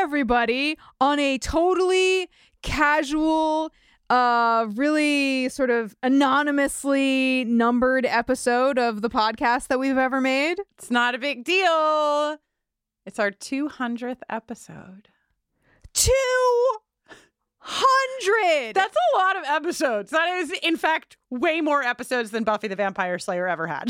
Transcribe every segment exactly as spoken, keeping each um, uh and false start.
everybody, on a totally casual, uh, really sort of anonymously numbered episode of the podcast that we've ever made. It's not a big deal. It's our two hundredth episode. two hundred! That's a lot of episodes. That is, in fact, way more episodes than Buffy the Vampire Slayer ever had.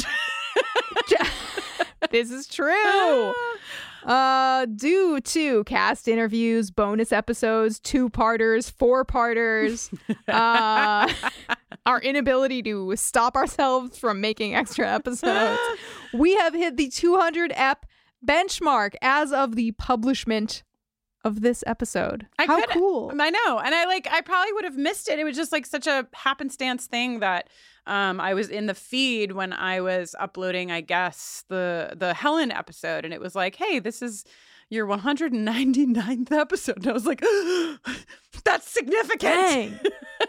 This is true. Uh, due to cast interviews, bonus episodes, two-parters, four-parters, uh, our inability to stop ourselves from making extra episodes, we have hit the two hundred ep benchmark as of the publishment of this episode. I How could, cool. I know. And I like, I probably would have missed it. It was just like such a happenstance thing that um, I was in the feed when I was uploading, I guess, the, the Helen episode. And it was like, hey, this is your one hundred ninety-ninth episode. And I was like, that's significant. Dang.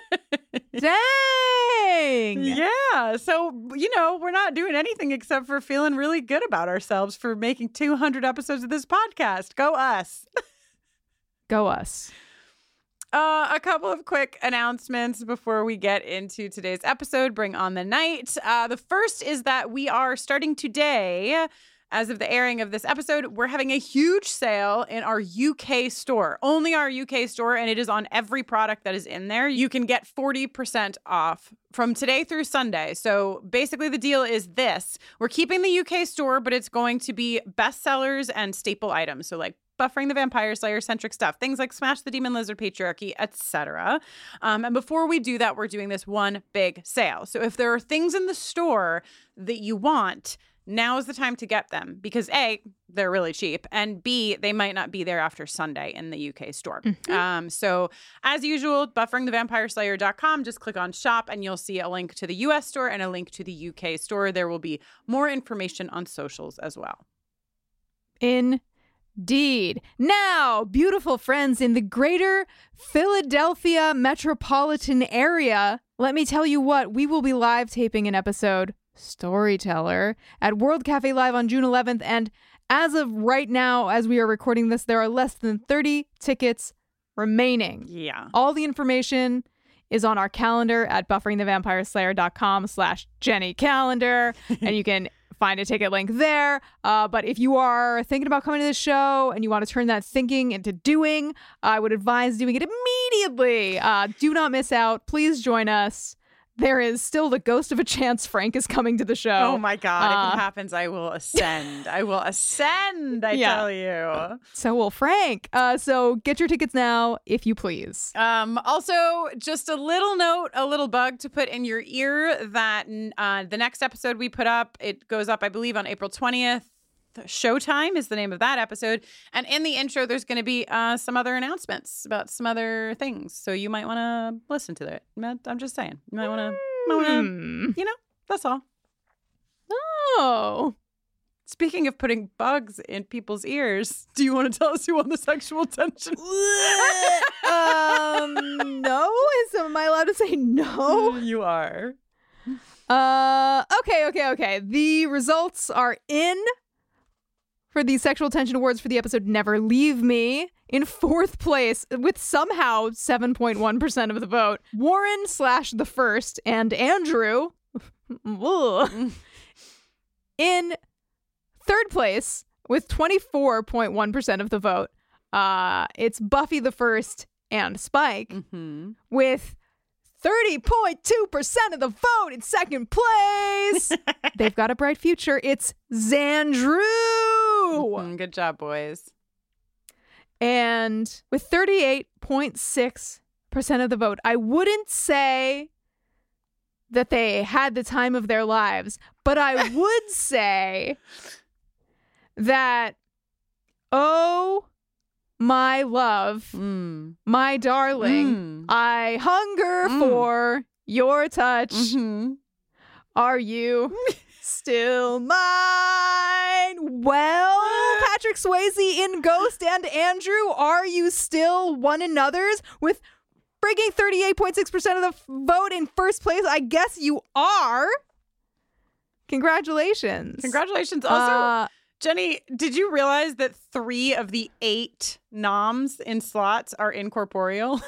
Dang. Yeah. So, you know, we're not doing anything except for feeling really good about ourselves for making two hundred episodes of this podcast. Go us. Go us. Uh, a couple of quick announcements before we get into today's episode. Bring on the night. Uh, the first is that we are starting today, as of the airing of this episode, we're having a huge sale in our U K store. Only our U K store, and it is on every product that is in there. You can get forty percent off from today through Sunday. So basically the deal is this. We're keeping the U K store, but it's going to be bestsellers and staple items. So like Buffering the Vampire Slayer centric stuff, things like Smash the Demon Lizard Patriarchy, et cetera. Um, and before we do that, we're doing this one big sale. So if there are things in the store that you want, now is the time to get them because A, they're really cheap, and B, they might not be there after Sunday in the U K store. Mm-hmm. Um, so as usual, buffering the vampire slayer dot com, just click on shop and you'll see a link to the U S store and a link to the U K store. There will be more information on socials as well. Indeed. Now, beautiful friends in the greater Philadelphia metropolitan area, let me tell you what, we will be live taping an episode, Storyteller, at World Cafe Live on June eleventh, and as of right now, as we are recording this, there are less than thirty tickets remaining. Yeah. All the information is on our calendar at buffering the vampire slayer dot com slash Jenny Calendar, and you can find a ticket link there. Uh, but if you are thinking about coming to this show and you want to turn that thinking into doing, I would advise doing it immediately. Uh, do not miss out. Please join us. There is still the ghost of a chance Frank is coming to the show. Oh my God. Uh, if it happens, I will ascend. I will ascend, I yeah. tell you. So will Frank. Uh, so get your tickets now, if you please. Um, also, just a little note, a little bug to put in your ear that uh, the next episode we put up, it goes up, I believe, on April twentieth. Showtime is the name of that episode. And in the intro, there's going to be uh, some other announcements about some other things. So you might want to listen to it. I'm just saying. You might want to, Mm. you know, that's all. Oh. Speaking of putting bugs in people's ears, do you want to tell us who won the sexual tension? um, no? Is, am I allowed to say no? You are. Uh, okay, okay, okay. The results are in for the Sexual Tension Awards for the episode Never Leave Me. In fourth place, with somehow seven point one percent of the vote, Warren slash the first and Andrew. In third place, with twenty-four point one percent of the vote, uh, it's Buffy the First and Spike, mm-hmm. with thirty point two percent of the vote in second place. They've got a bright future. It's Xandru. Mm-hmm. Good job, boys. And with thirty-eight point six percent of the vote, I wouldn't say that they had the time of their lives, but I would say that, oh, my love, mm. my darling, mm. I hunger mm. for your touch. Mm-hmm. Are you still mine? Well, Patrick Swayze in Ghost and Andrew, are you still one another's? With frigging thirty-eight point six percent of the vote in first place, I guess you are. Congratulations. Congratulations. Also, uh, Jenny, did you realize that three of the eight noms in slots are incorporeal?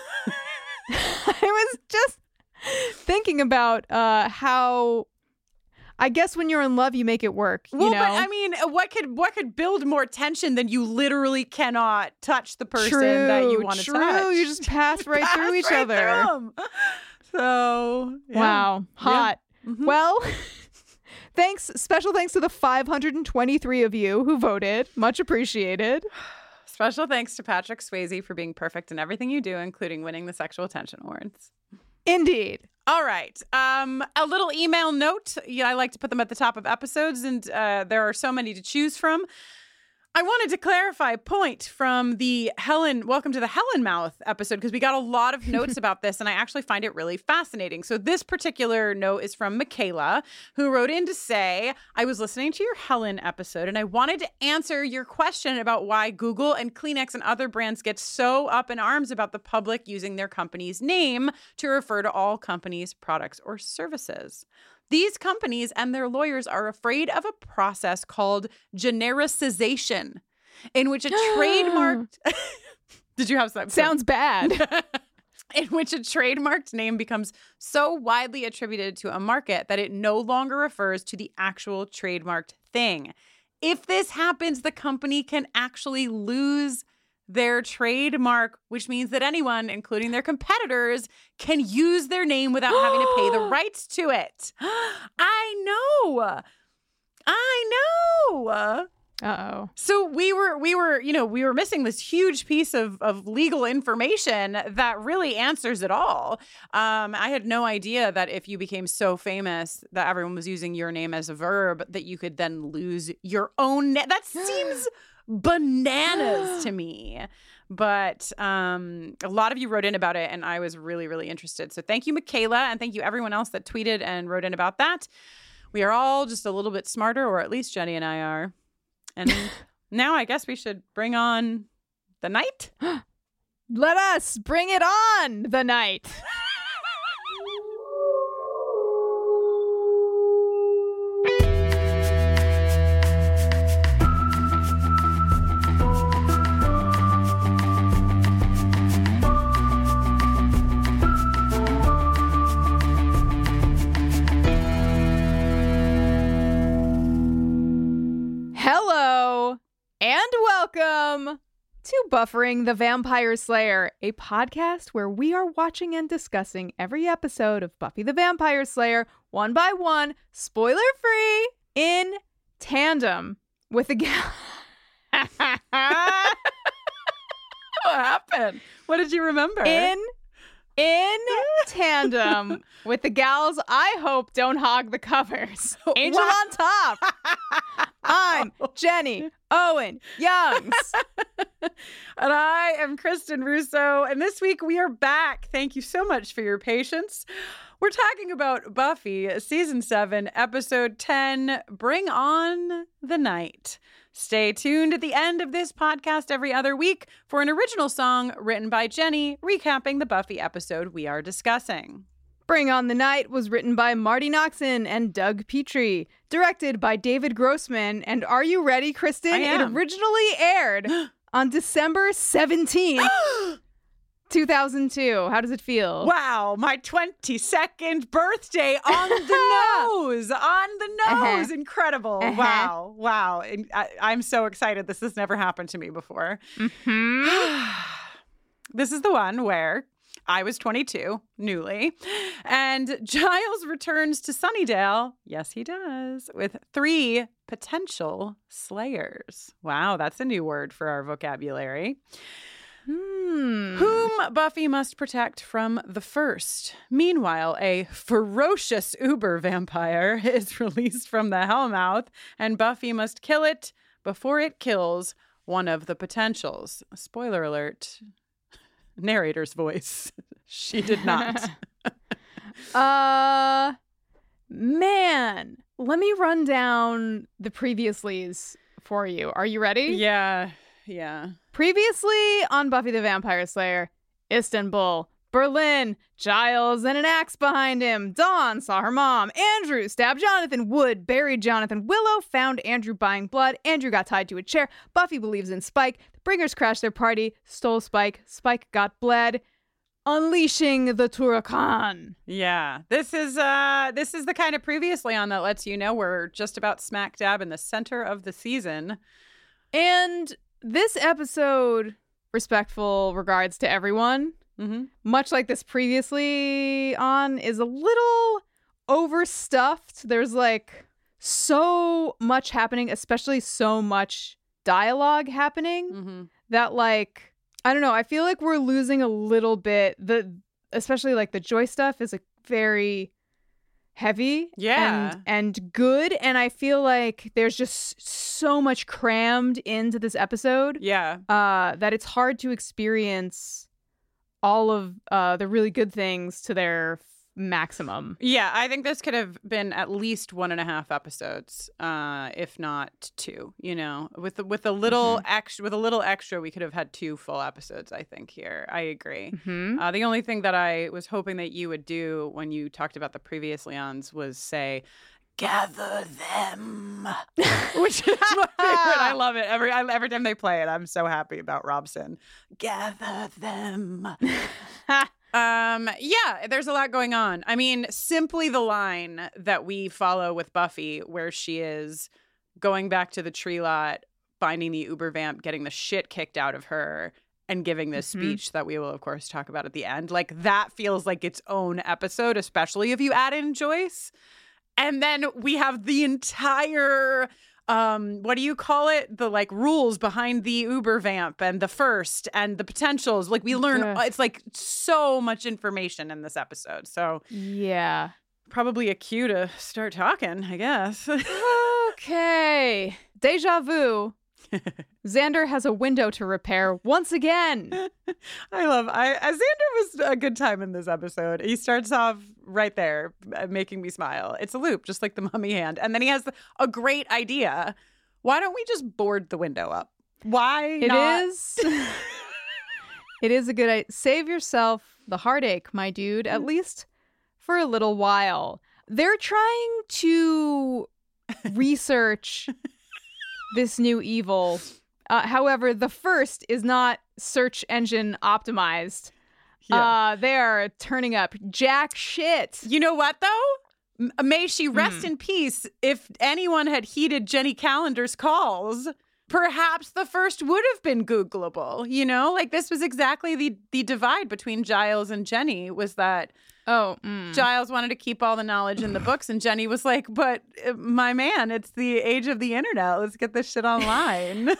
I was just thinking about uh, how, I guess when you're in love, you make it work. You well, know? but I mean, what could what could build more tension than you literally cannot touch the person true, that you want to true. touch? You just pass right pass through each right other. Through 'em. So, yeah. Wow, hot. Yeah. Mm-hmm. Well, thanks. Special thanks to the five hundred twenty-three of you who voted. Much appreciated. Special thanks to Patrick Swayze for being perfect in everything you do, including winning the Sexual Attention Awards. Indeed. All right. Um, a little email note. Yeah, I like to put them at the top of episodes, and uh, there are so many to choose from. I wanted to clarify a point from the Helen, Welcome to the Helen Mouth episode, because we got a lot of notes about this, and I actually find it really fascinating. So this particular note is from Michaela, who wrote in to say, I was listening to your Helen episode, and I wanted to answer your question about why Google and Kleenex and other brands get so up in arms about the public using their company's name to refer to all companies' products or services. These companies and their lawyers are afraid of a process called genericization, in which a trademarked... Did you have something? Sounds bad. In which a trademarked name becomes so widely attributed to a market that it no longer refers to the actual trademarked thing. If this happens, the company can actually lose their trademark, which means that anyone, including their competitors, can use their name without having to pay the rights to it. I know. I know. Uh-oh. So we were, we were, you know, we were missing this huge piece of, of legal information that really answers it all. Um, I had no idea that if you became so famous that everyone was using your name as a verb, that you could then lose your own name. That seems bananas to me. But um, a lot of you wrote in about it, and I was really, really interested. So thank you, Michaela, and thank you everyone else that tweeted and wrote in about that. We are all just a little bit smarter, or at least Jenny and I are. And now I guess we should bring on the night. Let us bring it on, the night. Hello and welcome to Buffering the Vampire Slayer, a podcast where we are watching and discussing every episode of Buffy the Vampire Slayer one by one, spoiler free, in tandem with the gal. What happened? What did you remember? In in tandem with the gals I hope don't hog the covers. Angel Wow. on top. I'm Jenny Owen Youngs. And I am Kristen Russo. And this week we are back. Thank you so much for your patience. We're talking about Buffy, Season seven, Episode ten, Bring On the Night. Stay tuned at the end of this podcast every other week for an original song written by Jenny, recapping the Buffy episode we are discussing. Bring On the Night was written by Marty Noxon and Doug Petrie, directed by David Grossman, and are you ready, Kristen? I am. It originally aired on December seventeenth, two thousand two. How does it feel? Wow, my twenty-second birthday on the nose, on the nose. Uh-huh. Incredible. Uh-huh. Wow, wow. And I, I'm so excited. This has never happened to me before. Mm-hmm. This is the one where I was twenty-two, newly, and Giles returns to Sunnydale. Yes, he does, with three potential slayers. Wow, that's a new word for our vocabulary. Hmm. Whom Buffy must protect from the first. Meanwhile, a ferocious uber vampire is released from the Hellmouth, and Buffy must kill it before it kills one of the potentials. Spoiler alert. Narrator's voice. She did not. uh, man, let me run down the previouslys for you. Are you ready? Yeah, yeah. Previously on Buffy the Vampire Slayer, Istanbul, Berlin, Giles and an axe behind him. Dawn saw her mom. Andrew stabbed Jonathan. Wood buried Jonathan. Willow found Andrew buying blood. Andrew got tied to a chair. Buffy believes in Spike. The Bringers crashed their party, stole Spike. Spike got bled. Unleashing the Turrican. Yeah, this is uh, this is the kind of previously on that lets you know we're just about smack dab in the center of the season. And this episode, respectful regards to everyone, Mm-hmm. much like this previously on, is a little overstuffed. There's like so much happening, especially so much dialogue happening Mm-hmm. that like, I don't know, I feel like we're losing a little bit. The especially like the Joy stuff is like very heavy Yeah. and and good, and I feel like there's just so much crammed into this episode Yeah. uh that it's hard to experience all of uh the really good things to their f- maximum. Yeah, I think this could have been at least one and a half episodes, uh, if not two. You know, with with a little Mm-hmm. extra, with a little extra, we could have had two full episodes. I think here, I agree. Hmm. Uh, the only thing that I was hoping that you would do when you talked about the previous Leons was say, "Gather them," which is my favorite. I love it every I, every time they play it. I'm so happy about Robson. Gather them. Um, yeah, there's a lot going on. I mean, simply the line that we follow with Buffy, where she is going back to the tree lot, finding the Uber vamp, getting the shit kicked out of her, and giving this Mhm. speech that we will, of course, talk about at the end. Like, that feels like its own episode, especially if you add in Joyce. And then we have the entire, um, what do you call it? The like rules behind the Uber vamp and the first and the potentials. Like we learn, Yeah. it's like so much information in this episode. So Yeah. probably a cue to start talking, I guess. Okay. Deja vu. Xander has a window to repair once again. I love, I, uh, Xander was a good time in this episode. He starts off right there, uh, making me smile. It's a loop, just like the mummy hand. And then he has a great idea. Why don't we just board the window up? Why It not? is. It is a good idea. Save yourself the heartache, my dude, at least for a little while. They're trying to research this new evil. Uh, however, the first is not search engine optimized. Yeah. Uh, they are turning up jack shit. You know what, though? M- May she rest Hmm. in peace. If anyone had heeded Jenny Calendar's calls, perhaps the first would have been Googleable. You know, like this was exactly the the divide between Giles and Jenny, was that Oh, mm. Giles wanted to keep all the knowledge in the books, and Jenny was like, but uh, my man, it's the age of the internet. Let's get this shit online.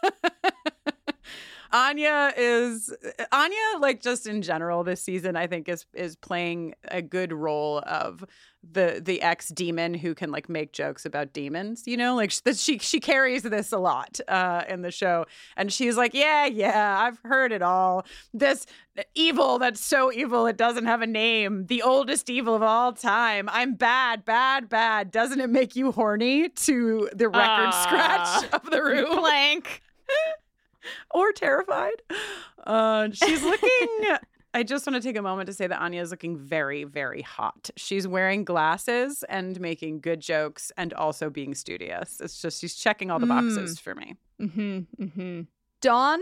Anya is Anya, like just in general this season, I think is is playing a good role of the the ex demon who can like make jokes about demons. You know, like she she, she carries this a lot uh, in the show, and she's like, yeah, yeah, I've heard it all. This evil that's so evil it doesn't have a name. The oldest evil of all time. I'm bad, bad, bad. Doesn't it make you horny? To the record Ah. scratch of the room. Plank. Or terrified. Uh, she's looking. I just want to take a moment to say that Anya is looking very, very hot. She's wearing glasses and making good jokes and also being studious. It's just she's checking all the boxes Mm. for me. Mm-hmm, mm-hmm. Dawn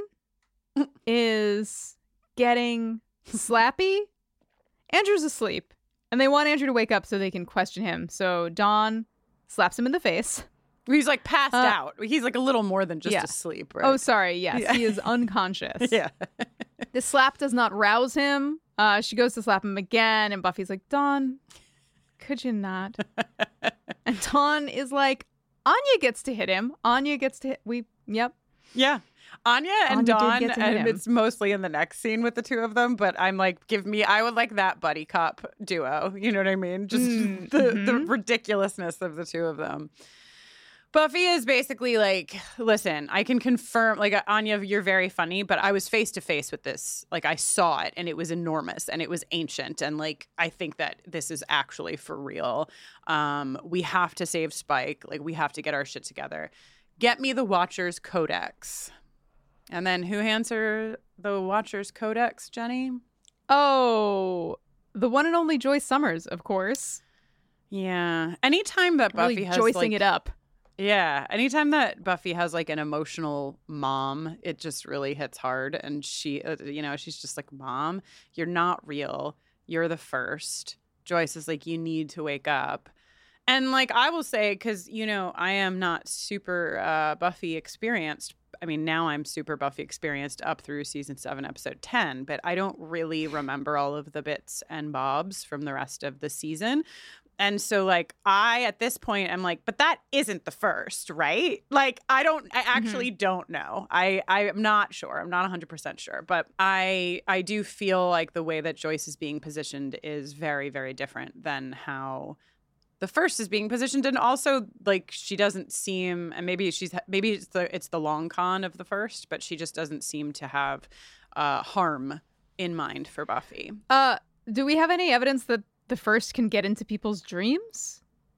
is getting slappy. Andrew's asleep, and they want Andrew to wake up so they can question him. So Dawn slaps him in the face. He's like passed Uh, out. He's like a little more than just yeah. asleep, right? Oh, sorry. Yes, Yeah. he is unconscious. yeah. This slap does not rouse him. Uh, she goes to slap him again, and Buffy's like, Dawn, could you not? And Dawn is like, Anya gets to hit him. Anya gets to hit. We, yep. Yeah. Anya and Anya did Dawn, get to hit and him. it's mostly in the next scene with the two of them, but I'm like, give me, I would like that buddy cop duo. You know what I mean? Just Mm, the, the mhm. ridiculousness of the two of them. Buffy is basically like, listen, I can confirm, like, Anya, you're very funny, but I was face to face with this. Like, I saw it, and it was enormous, and it was ancient, and, like, I think that this is actually for real. Um, we have to save Spike. Like, we have to get our shit together. Get me the Watcher's Codex. And then who hands her the Watcher's Codex, Jenny? Oh, the one and only Joyce Summers, of course. Yeah. Anytime that Buffy really has joicing like, it up. Yeah. Anytime that Buffy has like an emotional mom, it just really hits hard. And she, uh, you know, she's just like, Mom, you're not real. You're the first. Joyce is like, you need to wake up. And like, I will say, because, you know, I am not super uh, Buffy experienced. I mean, now I'm super Buffy experienced up through season seven, episode ten, but I don't really remember all of the bits and bobs from the rest of the season. And so, like, I, at this point, I'm like, but that isn't the first, right? Like, I don't, I actually mm-hmm. don't know. I, I'm not sure. I'm not one hundred percent sure. But I, I do feel like the way that Joyce is being positioned is very, very different than how the first is being positioned. And also, like, she doesn't seem, and maybe she's, maybe it's the, it's the long con of the first, but she just doesn't seem to have uh, harm in mind for Buffy. Uh, do we have any evidence that the first can get into people's dreams?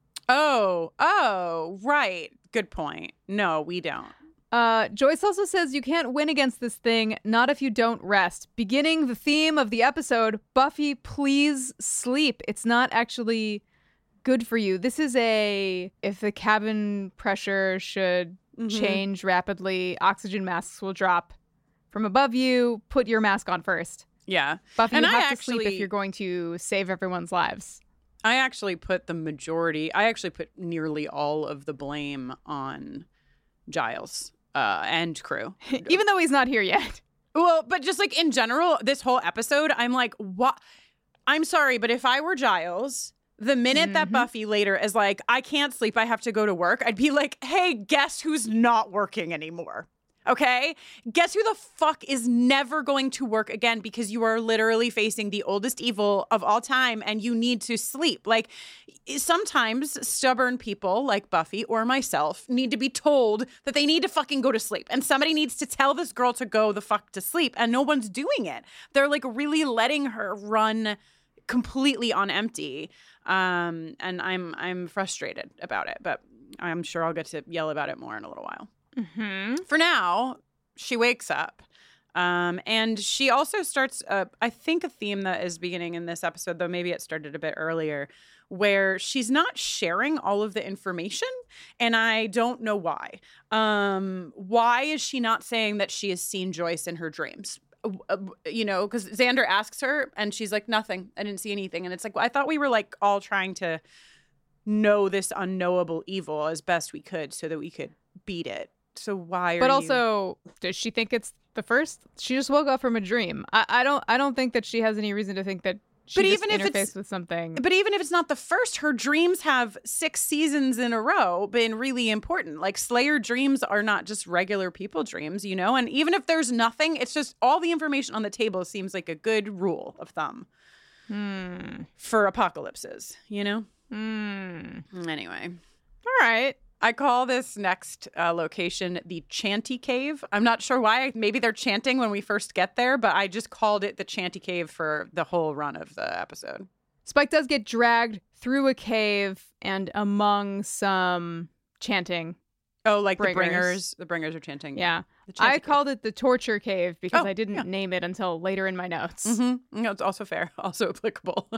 Oh, oh, right. Good point. No, we don't. Uh, Joyce also says you can't win against this thing, not if you don't rest. Beginning the theme of the episode, Buffy, please sleep. It's not actually good for you. This is a, if the cabin pressure should mm-hmm. change rapidly, oxygen masks will drop from above you. Put your mask on first. Yeah. Buffy, and you I have actually, to sleep if you're going to save everyone's lives. I actually put the majority, I actually put nearly all of the blame on Giles uh, and crew. Even though he's not here yet. Well, but just like in general, this whole episode, I'm like, what? I'm sorry, but if I were Giles, the minute mm-hmm. that Buffy later is like, I can't sleep, I have to go to work, I'd be like, hey, guess who's not working anymore? Okay? Guess who the fuck is never going to work again because you are literally facing the oldest evil of all time and you need to sleep. Like, sometimes stubborn people like Buffy or myself need to be told that they need to fucking go to sleep. And somebody needs to tell this girl to go the fuck to sleep. And no one's doing it. They're like really letting her run completely on empty. Um, and I'm I'm frustrated about it. But I'm sure I'll get to yell about it more in a little while. Mm-hmm. For now, she wakes up. Um, and she also starts, uh, I think, a theme that is beginning in this episode, though maybe it started a bit earlier, where she's not sharing all of the information. And I don't know why. Um, why is she not saying that she has seen Joyce in her dreams? Uh, you know, because Xander asks her and she's like, nothing. I didn't see anything. And it's like, well, I thought we were like all trying to know this unknowable evil as best we could so that we could beat it. So why are But you... also, does she think it's the first? She just woke up from a dream. I, I don't I don't think that she has any reason to think that she but just even if interfaced it's, with something. But even if it's not the first, her dreams have six seasons in a row been really important. Like, Slayer dreams are not just regular people dreams, you know? And even if there's nothing, it's just all the information on the table seems like a good rule of thumb hmm. for apocalypses, you know? Hmm. Anyway. All right. I call this next uh, location the Chanty Cave. I'm not sure why. Maybe they're chanting when we first get there, but I just called it the Chanty Cave for the whole run of the episode. Spike does get dragged through a cave and among some chanting. Oh, like bringers. the bringers. The bringers are chanting. Yeah. I cave. called it the Torture Cave because oh, I didn't yeah. name it until later in my notes. Mm-hmm. No, it's also fair. Also applicable.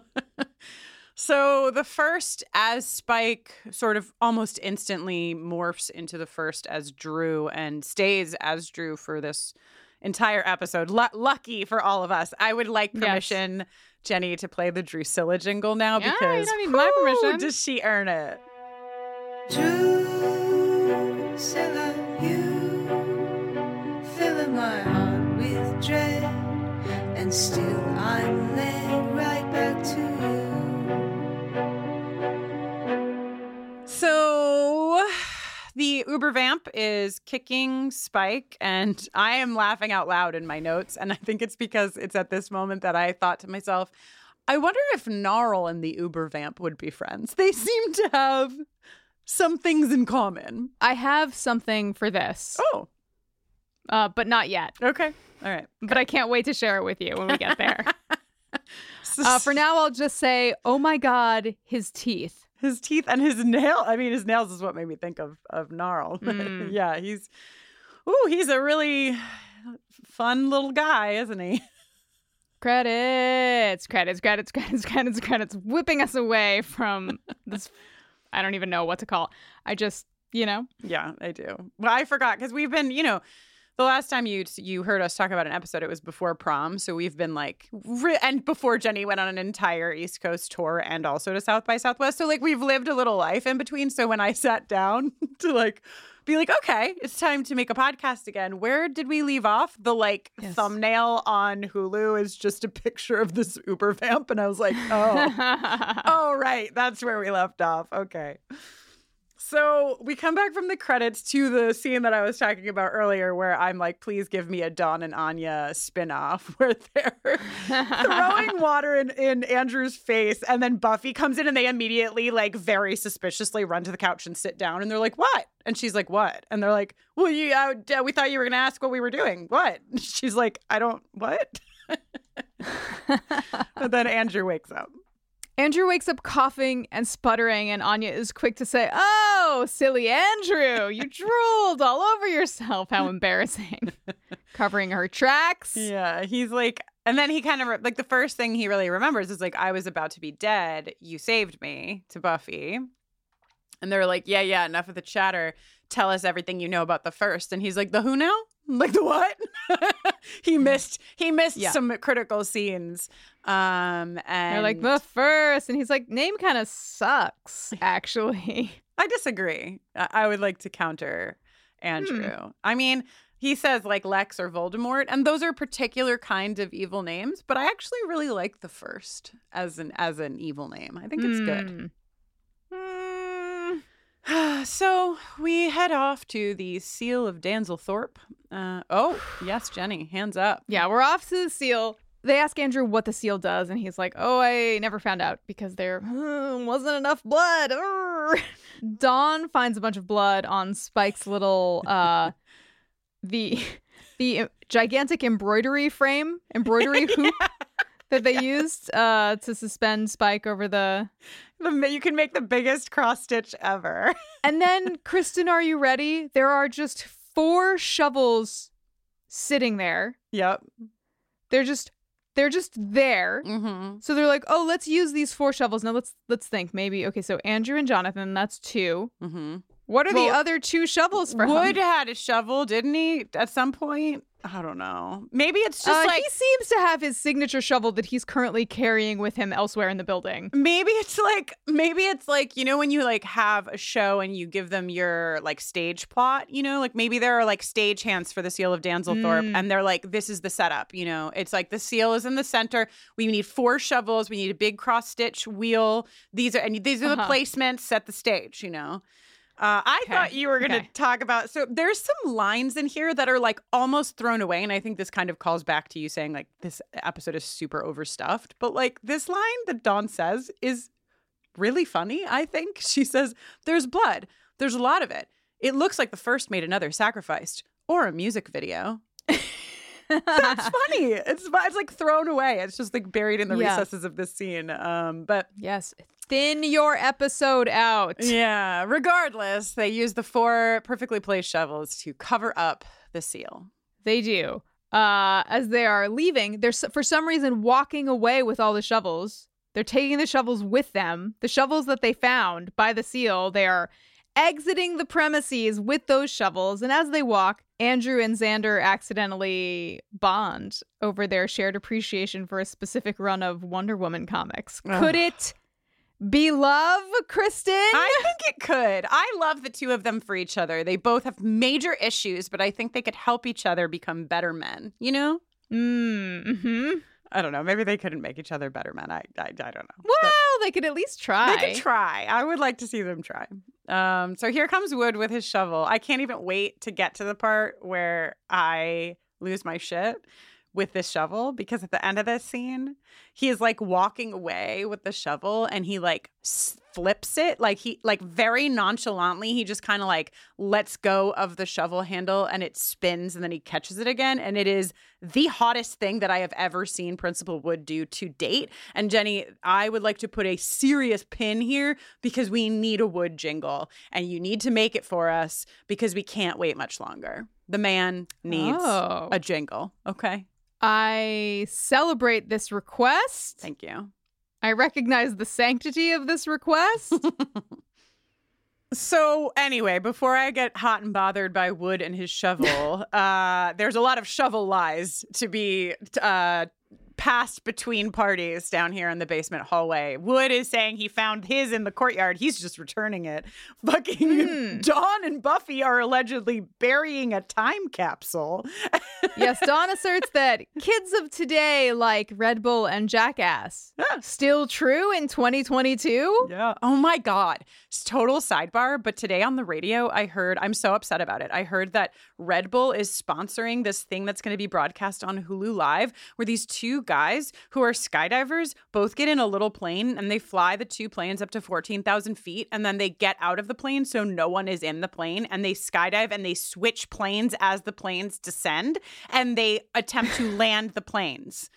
So the first as Spike sort of almost instantly morphs into the first as Drew and stays as Drew for this entire episode. L- lucky for all of us. I would like permission, yes. Jenny, to play the Drusilla jingle now yeah, because you don't need my permission. Does she earn it? Drusilla, you fill my heart with dread, and still I'm led right back to you. So the Uber Vamp is kicking Spike, and I am laughing out loud in my notes. And I think it's because it's at this moment that I thought to myself, I wonder if Gnarl and the Uber Vamp would be friends. They seem to have some things in common. I have something for this. Oh. Uh, but not yet. Okay. All right. But I can't wait to share it with you when we get there. uh, for now, I'll just say, oh my God, his teeth. His teeth and his nail. I mean, his nails is what made me think of, of Gnarl. Mm. Yeah, he's, ooh, he's a really fun little guy, isn't he? Credits, credits, credits, credits, credits, credits, whipping us away from this. I don't even know what to call. I just, you know. Yeah, I do. Well, I forgot because we've been, you know, the last time you you heard us talk about an episode, it was before prom. So we've been like, re- and before Jenny went on an entire East Coast tour and also to South by Southwest. So like we've lived a little life in between. So when I sat down to like be like, okay, it's time to make a podcast again. Where did we leave off? The like Yes. thumbnail on Hulu is just a picture of this Uber vamp. And I was like, oh, oh, right. That's where we left off. Okay. So we come back from the credits to the scene that I was talking about earlier where I'm like, please give me a Dawn and Anya spinoff where they're throwing water in, in Andrew's face. And then Buffy comes in and they immediately like very suspiciously run to the couch and sit down. And they're like, what? And she's like, what? And they're like, well, you, uh, we thought you were going to ask what we were doing. What? She's like, I don't, what? But then Andrew wakes up. Andrew wakes up coughing and sputtering, and Anya is quick to say, oh, silly Andrew, you drooled all over yourself. How embarrassing. Covering her tracks. Yeah, he's like, and then he kind of, like, the first thing he really remembers is like, I was about to be dead. You saved me, to Buffy. And they're like, yeah, yeah, enough of the chatter. Tell us everything you know about the first. And he's like, the who now? Like, the what? he missed he missed Yeah. some critical scenes. Um, and They're like, the first. And he's like, name kind of sucks, actually. I disagree. I, I would like to counter Andrew. Hmm. I mean, he says like Lex or Voldemort, and those are particular kind of evil names, but I actually really like the first as an as an evil name. I think it's Mm. good. So we head off to the Seal of Danzelthorpe. Uh, oh, yes, Jenny, hands up. Yeah, we're off to the seal. They ask Andrew what the seal does, and he's like, oh, I never found out because there uh, wasn't enough blood. Urgh. Dawn finds a bunch of blood on Spike's little, uh, the the gigantic embroidery frame, embroidery hoop Yeah. that they used uh, to suspend Spike over the... The, you can make the biggest cross stitch ever. And then, Kristen, are you ready? There are just four shovels sitting there. Yep. They're just they're just there. Mm-hmm. So they're like, oh, let's use these four shovels. Now let's let's think. Maybe okay. So Andrew and Jonathan, that's two. Mm-hmm. What are Well, the other two shovels from? Wood had a shovel, didn't he? At some point, I don't know. Maybe it's just Uh, like he seems to have his signature shovel that he's currently carrying with him elsewhere in the building. maybe it's like maybe it's like you know when you like have a show and you give them your like stage plot, you know, like maybe there are like stage hands for the Seal of Danzelthorpe, Mm. and they're like, this is the setup, you know. It's like the seal is in the center. We need four shovels. We need a big cross stitch wheel. These are and these are the Uh-huh. placements. Set the stage, you know. Uh, I Okay. thought you were going to Okay. talk about, so there's some lines in here that are like almost thrown away. And I think this kind of calls back to you saying like this episode is super overstuffed. But like this line that Dawn says is really funny, I think. She says, there's blood. There's a lot of it. It looks like the first made another sacrificed or a music video. That's funny. It's it's like thrown away. It's just like buried in the Yeah. recesses of this scene. Um, but Yes. Thin your episode out. yeah, regardless, they use the four perfectly placed shovels to cover up the seal. They do. Uh, as they are leaving, they're s- for some reason walking away with all the shovels. They're taking the shovels with them. The shovels that they found by the seal, they are exiting the premises with those shovels. And as they walk, Andrew and Xander accidentally bond over their shared appreciation for a specific run of Wonder Woman comics. Ugh. Could it be love, Kristen? I think it could. I love the two of them for each other. They both have major issues, but I think they could help each other become better men, you know? Mm-hmm. I don't know. Maybe they couldn't make each other better men. I, I, I don't know. Well, they could at least try. They could try. I would like to see them try. Um, so here comes Wood with his shovel. I can't even wait to get to the part where I lose my shit with this shovel, because at the end of this scene, he is like walking away with the shovel and he like s- flips it. Like he like very nonchalantly, he just kind of like lets go of the shovel handle and it spins and then he catches it again. And it is the hottest thing that I have ever seen Principal Wood do to date. And Jenny, I would like to put a serious pin here because we need a Wood jingle and you need to make it for us because we can't wait much longer. The man needs Oh. a jingle. Okay. I celebrate this request. Thank you. I recognize the sanctity of this request. So anyway, before I get hot and bothered by Wood and his shovel, uh, there's a lot of shovel lies to be uh, passed between parties down here in the basement hallway. Wood is saying he found his in the courtyard. He's just returning it. Fucking Mm. Dawn and Buffy are allegedly burying a time capsule. Yes, Dawn asserts that kids of today like Red Bull and Jackass. Still true in twenty twenty-two? Yeah. Oh my God. It's total sidebar. But today on the radio, I heard, I'm so upset about it. I heard that Red Bull is sponsoring this thing that's going to be broadcast on Hulu Live, where these two guys who are skydivers both get in a little plane and they fly the two planes up to fourteen thousand feet. And then they get out of the plane so no one is in the plane, and they skydive and they switch planes as the planes descend, and they attempt to land the planes.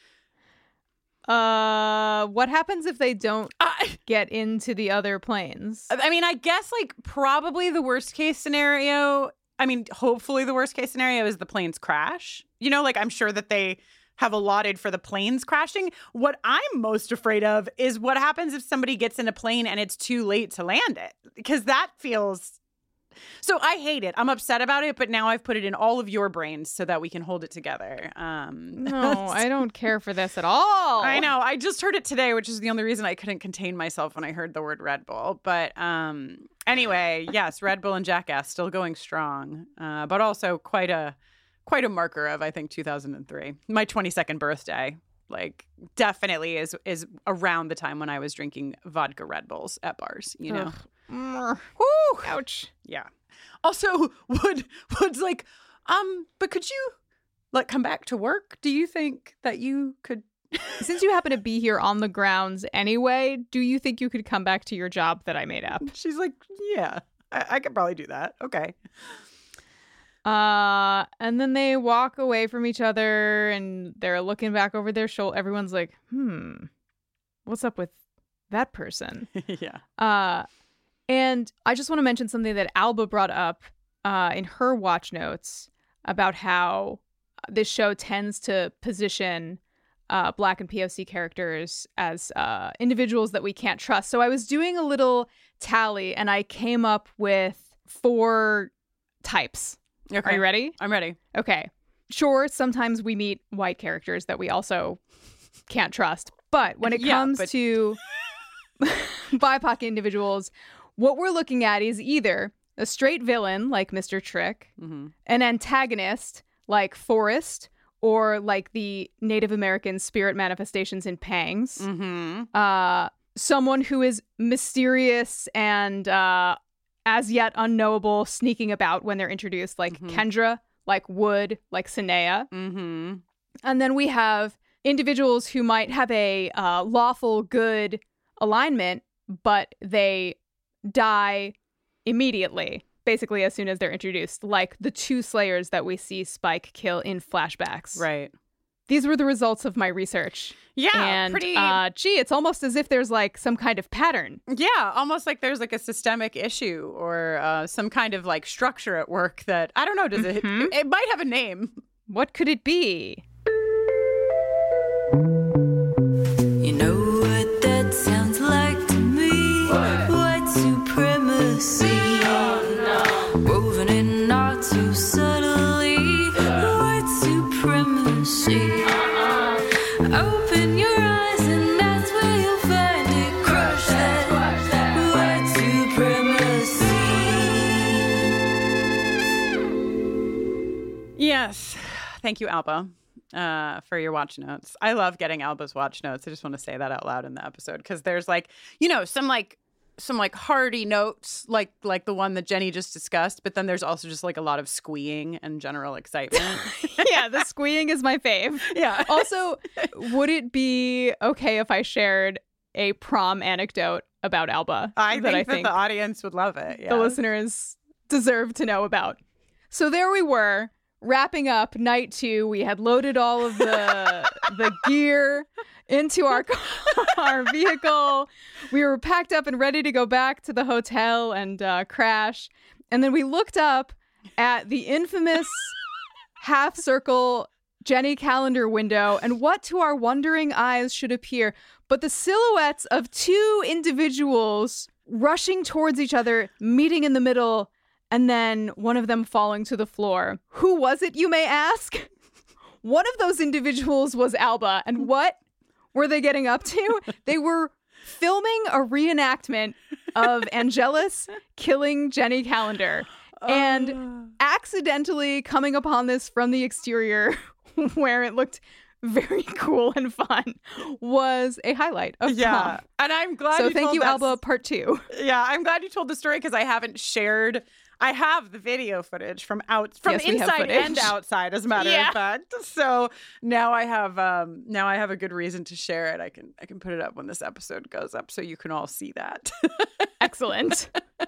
Uh, what happens if they don't I, get into the other planes? I mean, I guess like probably the worst case scenario. I mean, hopefully the worst case scenario is the planes crash. You know, like I'm sure that they have allotted for the planes crashing. What I'm most afraid of is what happens if somebody gets in a plane and it's too late to land it, because that feels... So I hate it. I'm upset about it, but now I've put it in all of your brains so that we can hold it together. Um, No, I don't care for this at all. I know. I just heard it today, which is the only reason I couldn't contain myself when I heard the word Red Bull. But um, anyway, yes, Red Bull and Jackass still going strong, uh, but also quite a quite a marker of, I think, two thousand three. My twenty-second birthday, like, definitely is is around the time when I was drinking vodka Red Bulls at bars, you know? Ugh. Mm. Woo! Ouch. Yeah. Also, Wood Wood's like, um, but could you like come back to work? Do you think that you could? Since you happen to be here on the grounds anyway, do you think you could come back to your job that I made up? She's like, yeah, I, I could probably do that. Okay. Uh, and then they walk away from each other and they're looking back over their shoulder. Everyone's like, hmm, what's up with that person? Yeah. Uh, and I just want to mention something that Alba brought up uh, in her watch notes about how this show tends to position uh, Black and P O C characters as uh, individuals that we can't trust. So I was doing a little tally and I came up with four types. Okay. Are you ready? I'm ready. Okay. Sure, sometimes we meet white characters that we also can't trust. But when it Yeah, comes but- to B I P O C individuals, what we're looking at is either a straight villain like Mister Trick, Mm-hmm. an antagonist like Forrest, or like the Native American spirit manifestations in Pangs, Mm-hmm. uh, someone who is mysterious and uh, as yet unknowable, sneaking about when they're introduced, like Mhm. Kendra, like Wood, like Sanea. Mm-hmm. And then we have individuals who might have a uh, lawful good alignment, but they die immediately, basically as soon as they're introduced, like the two Slayers that we see Spike kill in flashbacks. Right. These were the results of my research. Yeah. and pretty. uh, gee, it's almost as if there's like some kind of pattern. Yeah, almost like there's like a systemic issue or uh, some kind of like structure at work that I don't know. Does it? Mhm. It might have a name. What could it be? You know what that sounds like to me? White supremacy. Woven in not too subtly. White supremacy. Open your eyes and that's where you'll find it. Crush that white supremacy. Yes. Thank you, Alba, uh, for your watch notes. I love getting Alba's watch notes. I just want to say that out loud in the episode because there's like, you know, some like some like hearty notes like like the one that Jenny just discussed, but then there's also just like a lot of squeeing and general excitement. Yeah, the squeeing is my fave. Yeah. Also, would it be okay if I shared a prom anecdote about Alba I think that that I think the audience would love it. Yeah. the listeners deserve to know about? So there we were, wrapping up night two. We had loaded all of the the gear into our our vehicle. We were packed up and ready to go back to the hotel and uh, crash. And then we looked up at the infamous half circle Jenny Calendar window, and what to our wondering eyes should appear but the silhouettes of two individuals rushing towards each other, meeting in the middle, and then one of them falling to the floor. Who was it, you may ask? One of those individuals was Alba, and what were they getting up to? They were filming a reenactment of Angelus killing Jenny Calendar, and Uh. accidentally coming upon this from the exterior where it looked very cool and fun was a highlight of Yeah. prom. And I'm glad So you thank told you, that Alba, s- part two. Yeah, I'm glad you told the story because I haven't shared. I have the video footage from out from Yes, we have inside and footage. outside, as a matter Yeah. of fact. So now I have um now I have a good reason to share it. I can I can put it up when this episode goes up so you can all see that. Excellent.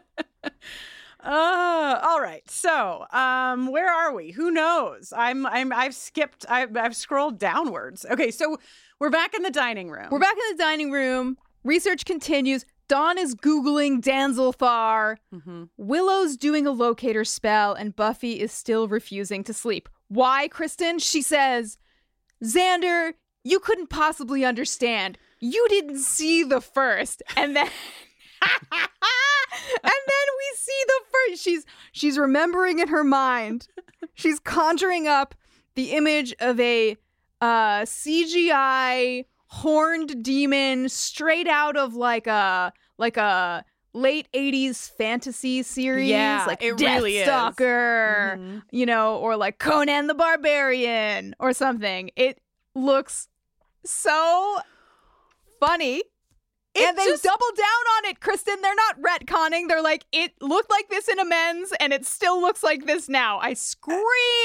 Uh, all right. So, um, where are we? Who knows? I'm, I'm, I've skipped. I've, I've scrolled downwards. Okay, so we're back in the dining room. We're back in the dining room. Research continues. Dawn is Googling Danzelthar. Mhm. Willow's doing a locator spell, and Buffy is still refusing to sleep. Why, Kristen? She says, Xander, you couldn't possibly understand. You didn't see the first. And then... and then we see the first. She's she's remembering in her mind. She's conjuring up the image of a uh, C G I horned demon straight out of like a like a late eighties fantasy series, Yeah, like it really is. Deathstalker, Mhm. you know, or like Conan the Barbarian or something. It looks so funny. It and they just- double down on it, Kristen. They're not retconning. They're like, it looked like this in Amends, and it still looks like this now. I screamed.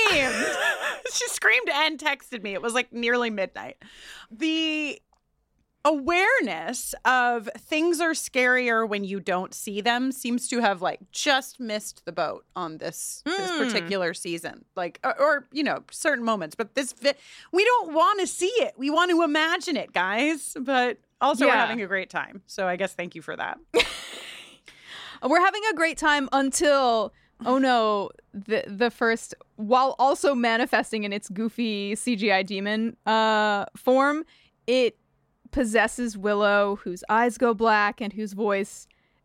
She screamed and texted me. It was like nearly midnight. The awareness of things are scarier when you don't see them seems to have like just missed the boat on this this Mm. particular season. Like or, or you know, certain moments, but this vi- we don't want to see it. We want to imagine it, guys. But also we're Yeah. having a great time. So I guess thank you for that. We're having a great time until, oh no, the the first, while also manifesting in its goofy C G I demon uh, form, it possesses Willow, whose eyes go black and whose voice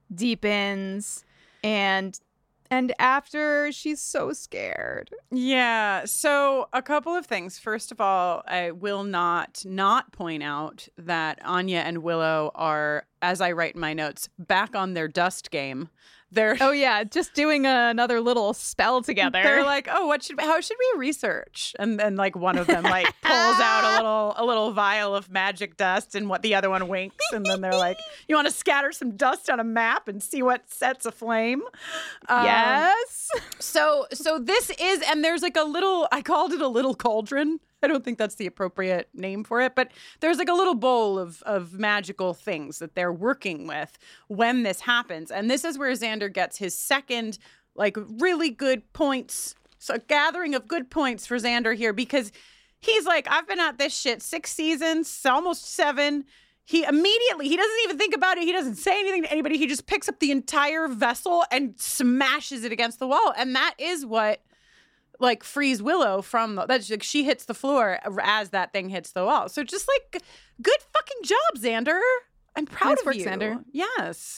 deepens, and and after she's so scared. Yeah. So a couple of things. First of all, I will not not point out that Anya and Willow are, as I write in my notes, back on their dust game. They're Oh yeah, just doing another little spell together. they're like, oh, what should how should we research? And then like one of them like pulls out a little a little vial of magic dust, and what the other one winks, and then they're like, you want to scatter some dust on a map and see what sets a flame? Um, Yes. So so this is, and there's like a little, I called it a little cauldron. I don't think that's the appropriate name for it, but there's like a little bowl of of magical things that they're working with when this happens. And this is where Xander gets his second like really good points. So a gathering of good points for Xander here, because he's like, I've been at this shit six seasons, almost seven. He immediately, he doesn't even think about it. He doesn't say anything to anybody. He just picks up the entire vessel and smashes it against the wall. And that is what like frees Willow from the, that's like she hits the floor as that thing hits the wall. So just like good fucking job, Xander. I'm proud Nice of work, you. Xander. Yes.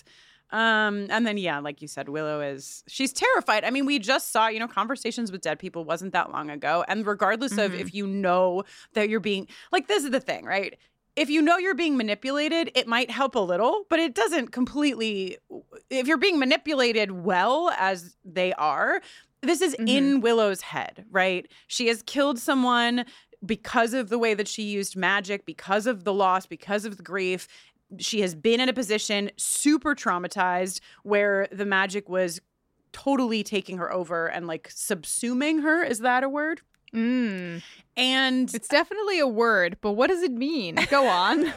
Um, and then yeah, like you said, Willow is she's terrified. I mean, we just saw, you know, Conversations with Dead People wasn't that long ago. And regardless of Mhm. if you know that you're being like, this is the thing, right? If you know you're being manipulated, it might help a little, but it doesn't completely. If you're being manipulated well, as they are, this is Mhm. in Willow's head, right? She has killed someone because of the way that she used magic, because of the loss, because of the grief. She has been in a position super traumatized where the magic was totally taking her over and like subsuming her. Is that a word? Mm. And It's definitely a word, but what does it mean? Go on.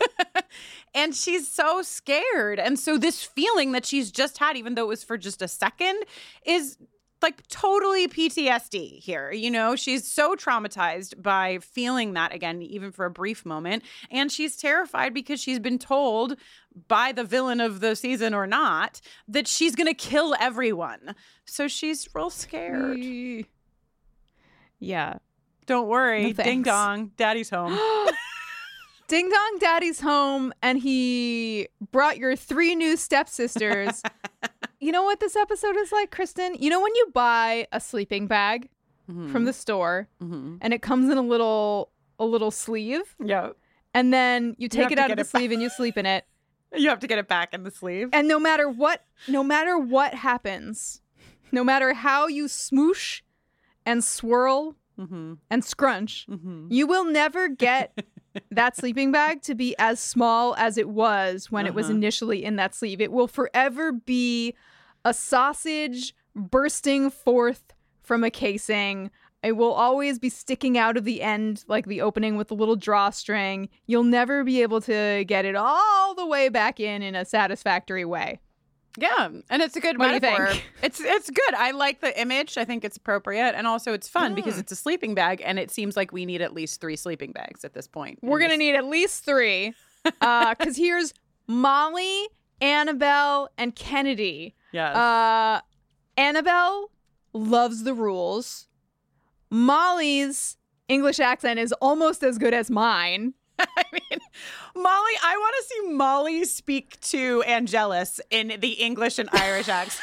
and she's so scared. And so this feeling that she's just had, even though it was for just a second, is like totally P T S D here. You know, she's so traumatized by feeling that again, even for a brief moment. And she's terrified because she's been told by the villain of the season or not that she's going to kill everyone. So she's real scared. Yeah. Don't worry. No, thanks. Ding dong. Daddy's home. Ding dong, daddy's home, and he brought your three new stepsisters. You know what this episode is like, Kristen? You know when you buy a sleeping bag mm-hmm. from the store mm-hmm. and it comes in a little a little sleeve? Yeah. And then you take you it out of the it sleeve and you sleep in it. You have to get it back in the sleeve. And no matter what, no matter what happens, no matter how you smoosh and swirl mm-hmm. and scrunch, mm-hmm. you will never get that sleeping bag to be as small as it was when uh-huh. it was initially in that sleeve. It will forever be a sausage bursting forth from a casing. It will always be sticking out of the end, like the opening with the little drawstring. You'll never be able to get it all the way back in in a satisfactory way. Yeah, and it's a good what metaphor. Do you think? It's it's good. I like the image. I think it's appropriate, and also it's fun mm. because it's a sleeping bag, and it seems like we need at least three sleeping bags at this point. We're gonna this. need at least three, because uh, here's Molly, Annabelle, and Kennedy. Yes. Uh, Annabelle loves the rules. Molly's English accent is almost as good as mine. I mean, Molly, I want to see Molly speak to Angelus in the English and Irish accent.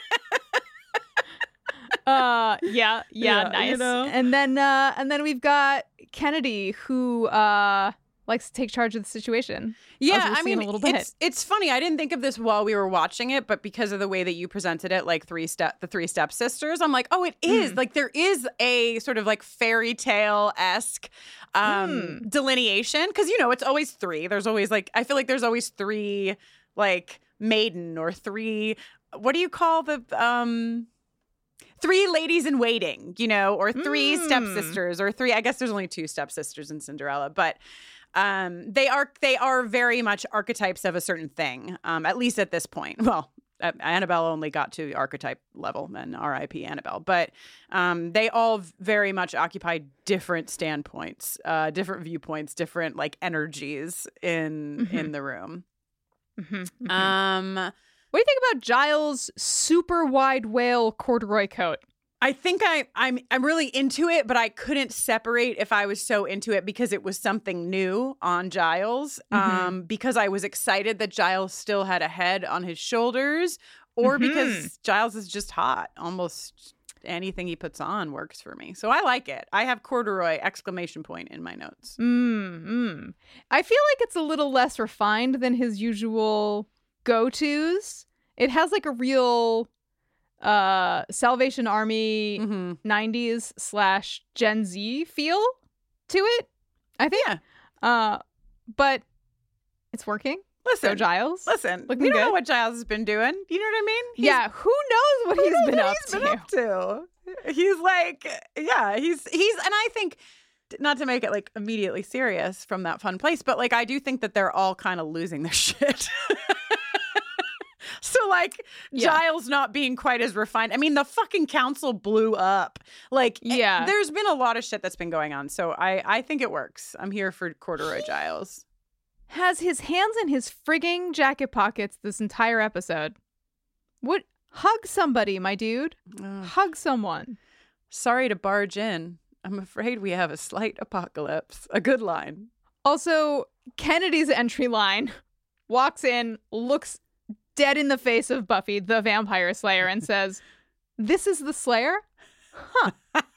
uh, yeah, yeah, yeah, nice. You know? And then, uh, and then we've got Kennedy, who uh likes to take charge of the situation. Yeah, we'll I mean, a little bit. it's it's funny. I didn't think of this while we were watching it, but because of the way that you presented it, like three step, the three stepsisters, I'm like, oh, it is mm. like there is a sort of like fairy tale esque um, mm. delineation because you know it's always three. There's always like I feel like there's always three like maiden or three. What do you call the um? Three ladies in waiting, you know, or three mm. stepsisters, or three. I guess there's only two stepsisters in Cinderella, but um, they are they are very much archetypes of a certain thing. Um, at least at this point. Well, Annabelle only got to archetype level, and R I P Annabelle, but um, they all very much occupy different standpoints, uh, different viewpoints, different like energies in mm-hmm. in the room. Mm-hmm. Mm-hmm. Um. What do you think about Giles' super wide whale corduroy coat? I think I, I'm I'm really into it, but I couldn't separate if I was so into it because it was something new on Giles, mm-hmm. um, because I was excited that Giles still had a head on his shoulders, or mm-hmm. because Giles is just hot. Almost anything he puts on works for me. So I like it. I have corduroy exclamation point in my notes. Mm-hmm. I feel like it's a little less refined than his usual go-tos. It has like a real uh Salvation Army mm-hmm. nineties slash Gen Z feel to it, I think. Yeah. Uh, but it's working. Listen, so Giles. Listen, looking we don't good. know what Giles has been doing. You know what I mean? He's, yeah, who knows what who he's knows been, what up, he's to. been up to? He's like, yeah, he's he's, and I think, not to make it like immediately serious from that fun place, but like I do think that they're all kind of losing their shit. So, like, yeah. Giles not being quite as refined. I mean, the fucking council blew up. Like, yeah. it, there's been a lot of shit that's been going on. So, I, I think it works. I'm here for corduroy Giles. Has his hands in his frigging jacket pockets this entire episode. What? Hug somebody, my dude. Ugh. Hug someone. Sorry to barge in. I'm afraid we have a slight apocalypse. A good line. Also, Kennedy's entry line walks in, looks dead in the face of Buffy, the vampire slayer, and says, "This is the Slayer?" Huh.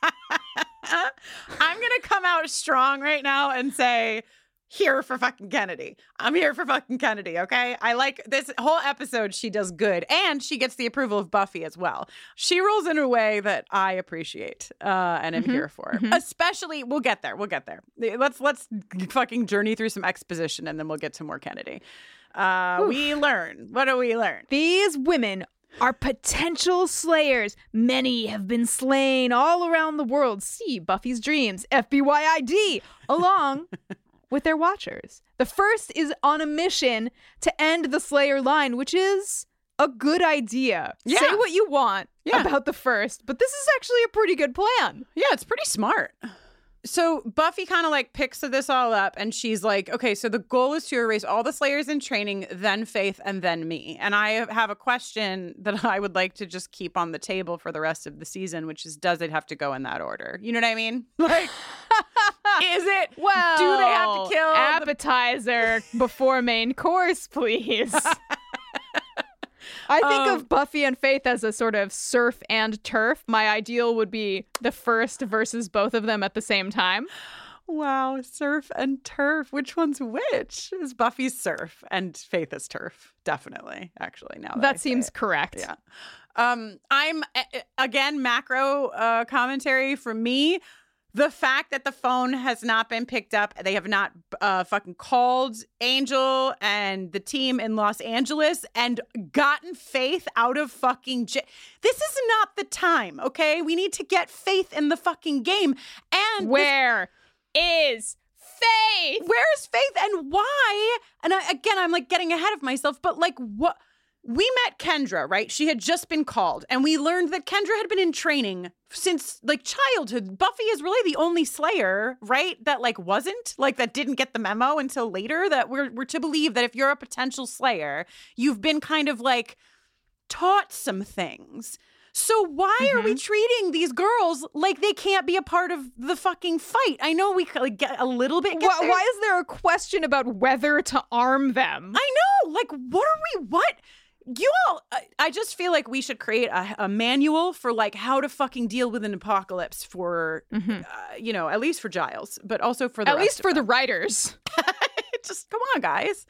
I'm going to come out strong right now and say, here for fucking Kennedy. I'm here for fucking Kennedy, okay? I like this whole episode. She does good, and she gets the approval of Buffy as well. She rolls in a way that I appreciate uh, and am mm-hmm. here for. Mm-hmm. Especially, we'll get there. We'll get there. Let's let's fucking journey through some exposition, and then we'll get to more Kennedy. Uh, we learn. What do we learn? These women are potential slayers. Many have been slain all around the world. See Buffy's dreams, F B Y I D, along with their watchers. The first is on a mission to end the Slayer line, which is a good idea. Yeah. Say what you want yeah. about the first, but this is actually a pretty good plan. Yeah, it's pretty smart. so Buffy kind of like picks this all up and she's like, okay, so the goal is to erase all the Slayers in training, then Faith, and then me. And I have a question that I would like to just keep on the table for the rest of the season, which is, does it have to go in that order? You know what I mean? Like, is it? Well, do they have to kill appetizer the- before main course, please? I think um, of Buffy and Faith as a sort of surf and turf. My ideal would be the first versus both of them at the same time. Wow, surf and turf. Which one's which? Is Buffy's surf and Faith is turf? Definitely, actually. Now that, that I seems it. correct. Yeah. Um, I'm again macro uh, commentary from me. The fact that the phone has not been picked up, they have not uh, fucking called Angel and the team in Los Angeles and gotten Faith out of fucking j- This is not the time, okay? We need to get Faith in the fucking game. And where this- is Faith? Where is Faith and why? And I, again, I'm like getting ahead of myself, but like what? We met Kendra, right? She had just been called, and we learned that Kendra had been in training since like childhood. Buffy is really the only Slayer, right? That like wasn't like that didn't get the memo until later. That we're we're to believe that if you're a potential Slayer, you've been kind of like taught some things. So why mm-hmm. are we treating these girls like they can't be a part of the fucking fight? I know we like, get a little bit. Get why, why is there a question about whether to arm them? I know. Like, what are we? What? You all, I, I just feel like we should create a, a manual for like how to fucking deal with an apocalypse for, mm-hmm. uh, you know, at least for Giles, but also for the at rest least of for them. the writers. Just come on, guys.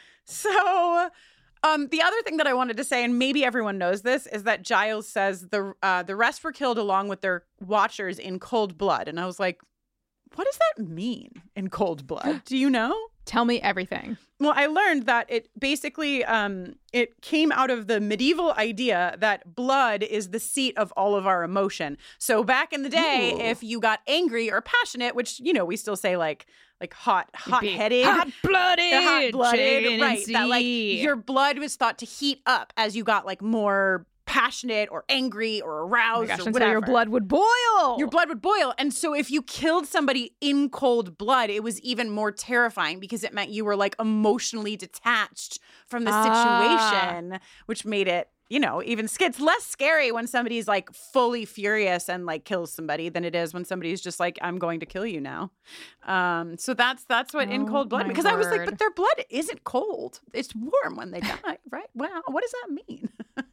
So, um, the other thing that I wanted to say, and maybe everyone knows this, is that Giles says the uh, the rest were killed along with their watchers in cold blood, and I was like, what does that mean in cold blood? Do you know? Tell me everything. Well, I learned that it basically, um, it came out of the medieval idea that blood is the seat of all of our emotion. So back in the day, Ooh. if you got angry or passionate, which, you know, we still say like, like hot, hot-headed. Hot-blooded. Hot-blooded, right. Sea. That like your blood was thought to heat up as you got like more passionate or angry or aroused oh my gosh, or until whatever. your blood would boil. Your blood would boil. And so if you killed somebody in cold blood, it was even more terrifying because it meant you were like emotionally detached from the ah. situation, which made it, you know, even it's less scary when somebody's like fully furious and like kills somebody than it is when somebody's just like, I'm going to kill you now. Um, so that's that's what oh, in cold blood, because word. I was like, but their blood isn't cold. It's warm when they die, right? Wow. What does that mean?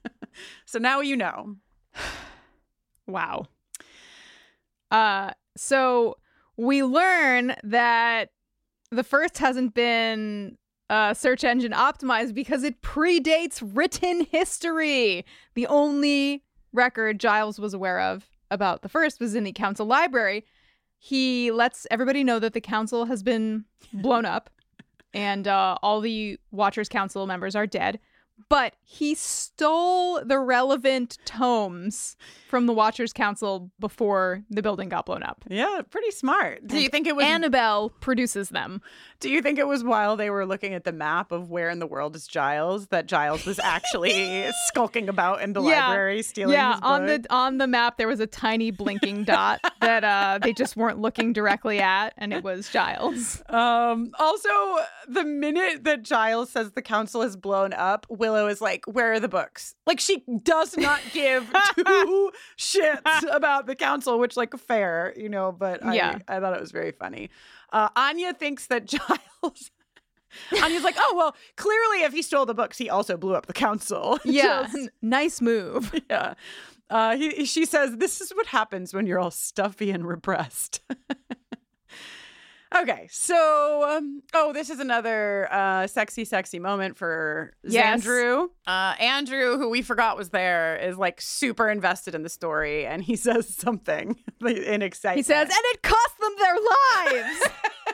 So now you know. Wow. Uh, so we learn that the first hasn't been uh, search engine optimized because it predates written history. The only record Giles was aware of about the first was in the council library. He lets everybody know that the council has been blown up and uh, all the Watchers Council members are dead. But he stole the relevant tomes from the Watchers Council before the building got blown up. Yeah, pretty smart. Do and you think it was Annabelle produces them? Do you think it was while they were looking at the map of where in the world is Giles that Giles was actually skulking about in the yeah. library stealing yeah, his book? on the on the map there was a tiny blinking dot that uh, they just weren't looking directly at, and it was Giles. Um, also, the minute that Giles says the council has blown up, Willow is like, "Where are the books?" Like she does not give two shits about the council, which like fair, you know. But I, yeah. I thought it was very funny. Uh, Anya thinks that Giles. Anya's like, oh, well, clearly if he stole the books, he also blew up the council. Yeah, Just, nice move. Yeah. Uh, he, she says, this is what happens when you're all stuffy and repressed. Okay, so, um, oh, this is another uh, sexy, sexy moment for yes. Xandru. Uh, Andrew, who we forgot was there, is like super invested in the story, and he says something in excitement. He says, and it cost them their lives!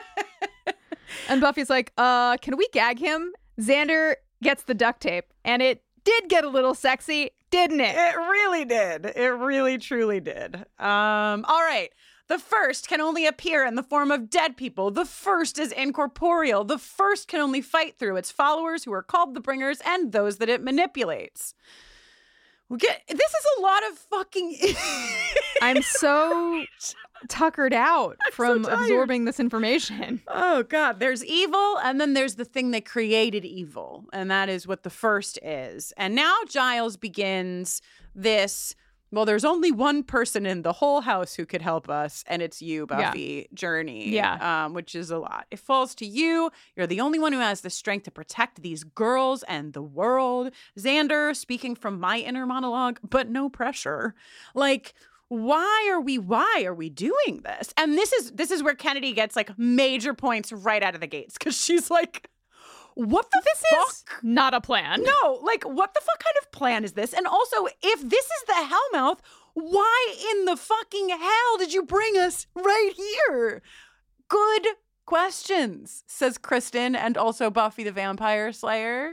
And Buffy's like, uh, can we gag him? Xander gets the duct tape, and it did get a little sexy, didn't it? It really did. It really, truly did. Um, all right. The first can only appear in the form of dead people. The first is incorporeal. The first can only fight through its followers, who are called the Bringers, and those that it manipulates. We'll get, this is a lot of fucking... I'm so tuckered out from tired. absorbing this information. Oh, God. There's evil, and then there's the thing that created evil, and that is what the first is. And now Giles begins this, well, there's only one person in the whole house who could help us, and it's you, Buffy, journey, Yeah. um, which is a lot. It falls to you. You're the only one who has the strength to protect these girls and the world. Xander, speaking from my inner monologue, but no pressure. Like, why are we why are we doing this? And this is this is where Kennedy gets like major points right out of the gates, because she's like, what the This fuck? is not a plan. No, like, what the fuck kind of plan is this? And also, if this is the Hellmouth, why in the fucking hell did you bring us right here? Good questions, says Kristen, and also Buffy the Vampire Slayer.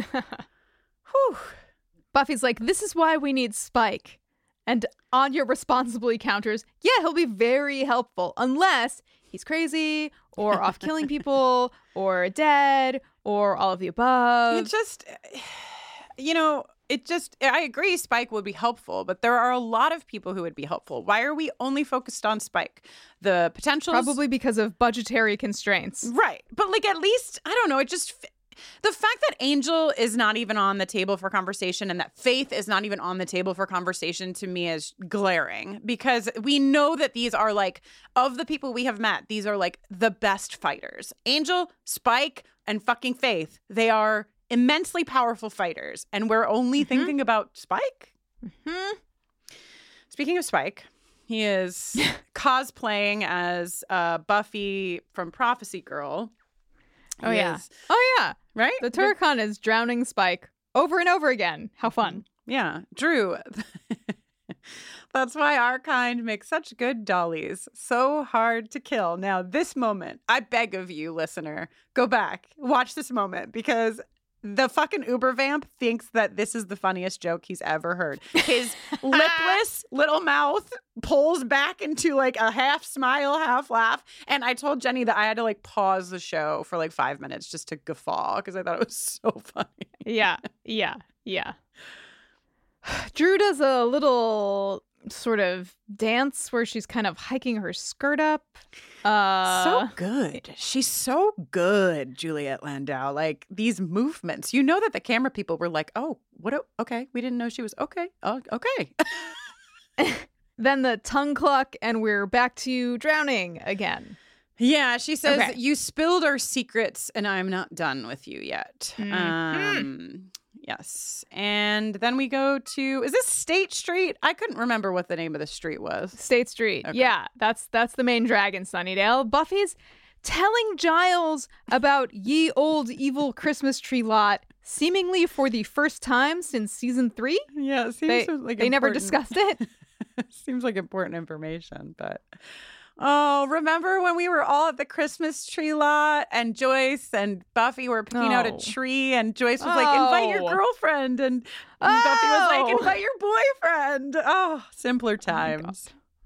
Whew. Buffy's like, this is why we need Spike. And Anya responsibly counters, yeah, he'll be very helpful unless he's crazy or off killing people or dead or all of the above. It just, you know, it just, I agree Spike would be helpful, but there are a lot of people who would be helpful. Why are we only focused on Spike? The potential Probably because of budgetary constraints. Right. But like, at least, I don't know, it just, the fact that Angel is not even on the table for conversation and that Faith is not even on the table for conversation to me is glaring, because we know that these are like, of the people we have met, these are like the best fighters. Angel, Spike, and fucking Faith. They are immensely powerful fighters, and we're only mm-hmm. thinking about Spike. Mm-hmm. Speaking of Spike, he is cosplaying as uh, Buffy from Prophecy Girl. Oh, He yeah. is- Oh, yeah. right? The Turrican is drowning Spike over and over again. How fun. Yeah. Drew. That's why our kind makes such good dollies. So hard to kill. Now, this moment, I beg of you, listener, go back, watch this moment, because the fucking Uber vamp thinks that this is the funniest joke he's ever heard. His lipless little mouth pulls back into like a half smile, half laugh. And I told Jenny that I had to like pause the show for like five minutes just to guffaw because I thought it was so funny. Yeah. Yeah. Yeah. Drew does a little sort of dance where she's kind of hiking her skirt up. Uh, So good. She's so good, Juliet Landau. Like these movements, you know that the camera people were like, oh, what? A- okay. We didn't know she was okay. Oh, okay. Then the tongue cluck and we're back to drowning again. Yeah, she says, Okay. you spilled our secrets and I'm not done with you yet. Mhm. Um, yes. And then we go to, is this State Street? I couldn't remember what the name of the street was. State Street. Okay. Yeah, that's that's the main drag in Sunnydale. Buffy's telling Giles about ye old evil Christmas tree lot, seemingly for the first time since season three. Yeah, it seems They, like they never important- discussed it. Seems like important information, but oh, remember when we were all at the Christmas tree lot and Joyce and Buffy were picking out a Oh. tree and Joyce was like, invite your Oh. girlfriend, and Buffy was like, Oh. invite your boyfriend. Oh, simpler times.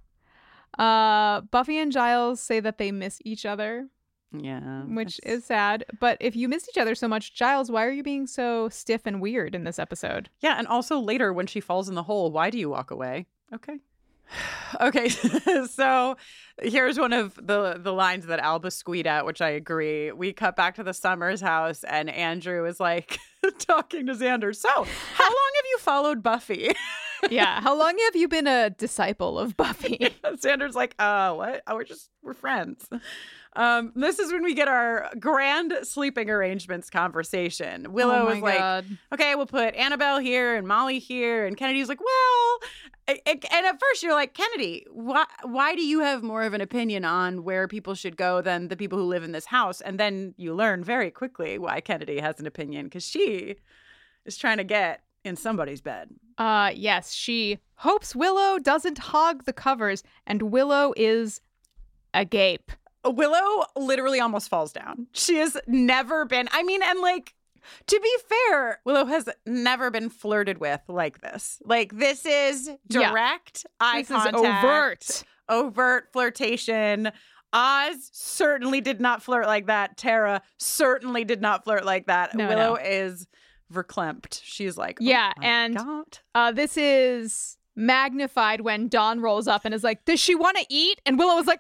Uh, Buffy and Giles say that they miss each other, Yeah. which that's- is sad. But if you miss each other so much, Giles, why are you being so stiff and weird in this episode? Yeah, and also later when she falls in the hole, why do you walk away? Okay. Okay, so here's one of the the lines that Alba squeed out, which I agree. We cut back to the Summers house, and Andrew is like talking to Xander. So, how long have you followed Buffy? Yeah. How long have you been a disciple of Buffy? Xander's like, uh, what? Oh, we're just we're friends. Um, this is when we get our grand sleeping arrangements conversation. Willow oh my is like, God. okay, we'll put Annabelle here and Molly here. And Kennedy's like, well, I- I- and at first you're like, Kennedy, why, why do you have more of an opinion on where people should go than the people who live in this house? And then you learn very quickly why Kennedy has an opinion, because she is trying to get in somebody's bed. Uh, yes, she hopes Willow doesn't hog the covers, and Willow is agape. Willow literally almost falls down. She has never been, I mean, and like, to be fair, Willow has never been flirted with like this. Like, this is Yeah. direct eye This is contact. overt. Overt flirtation. Oz certainly did not flirt like that. Tara certainly did not flirt like that. No, Willow no. is verklempt. She's like, oh Yeah, my and- God. Uh, this is magnified when Dawn rolls up and is like, does she want to eat? And Willow was like,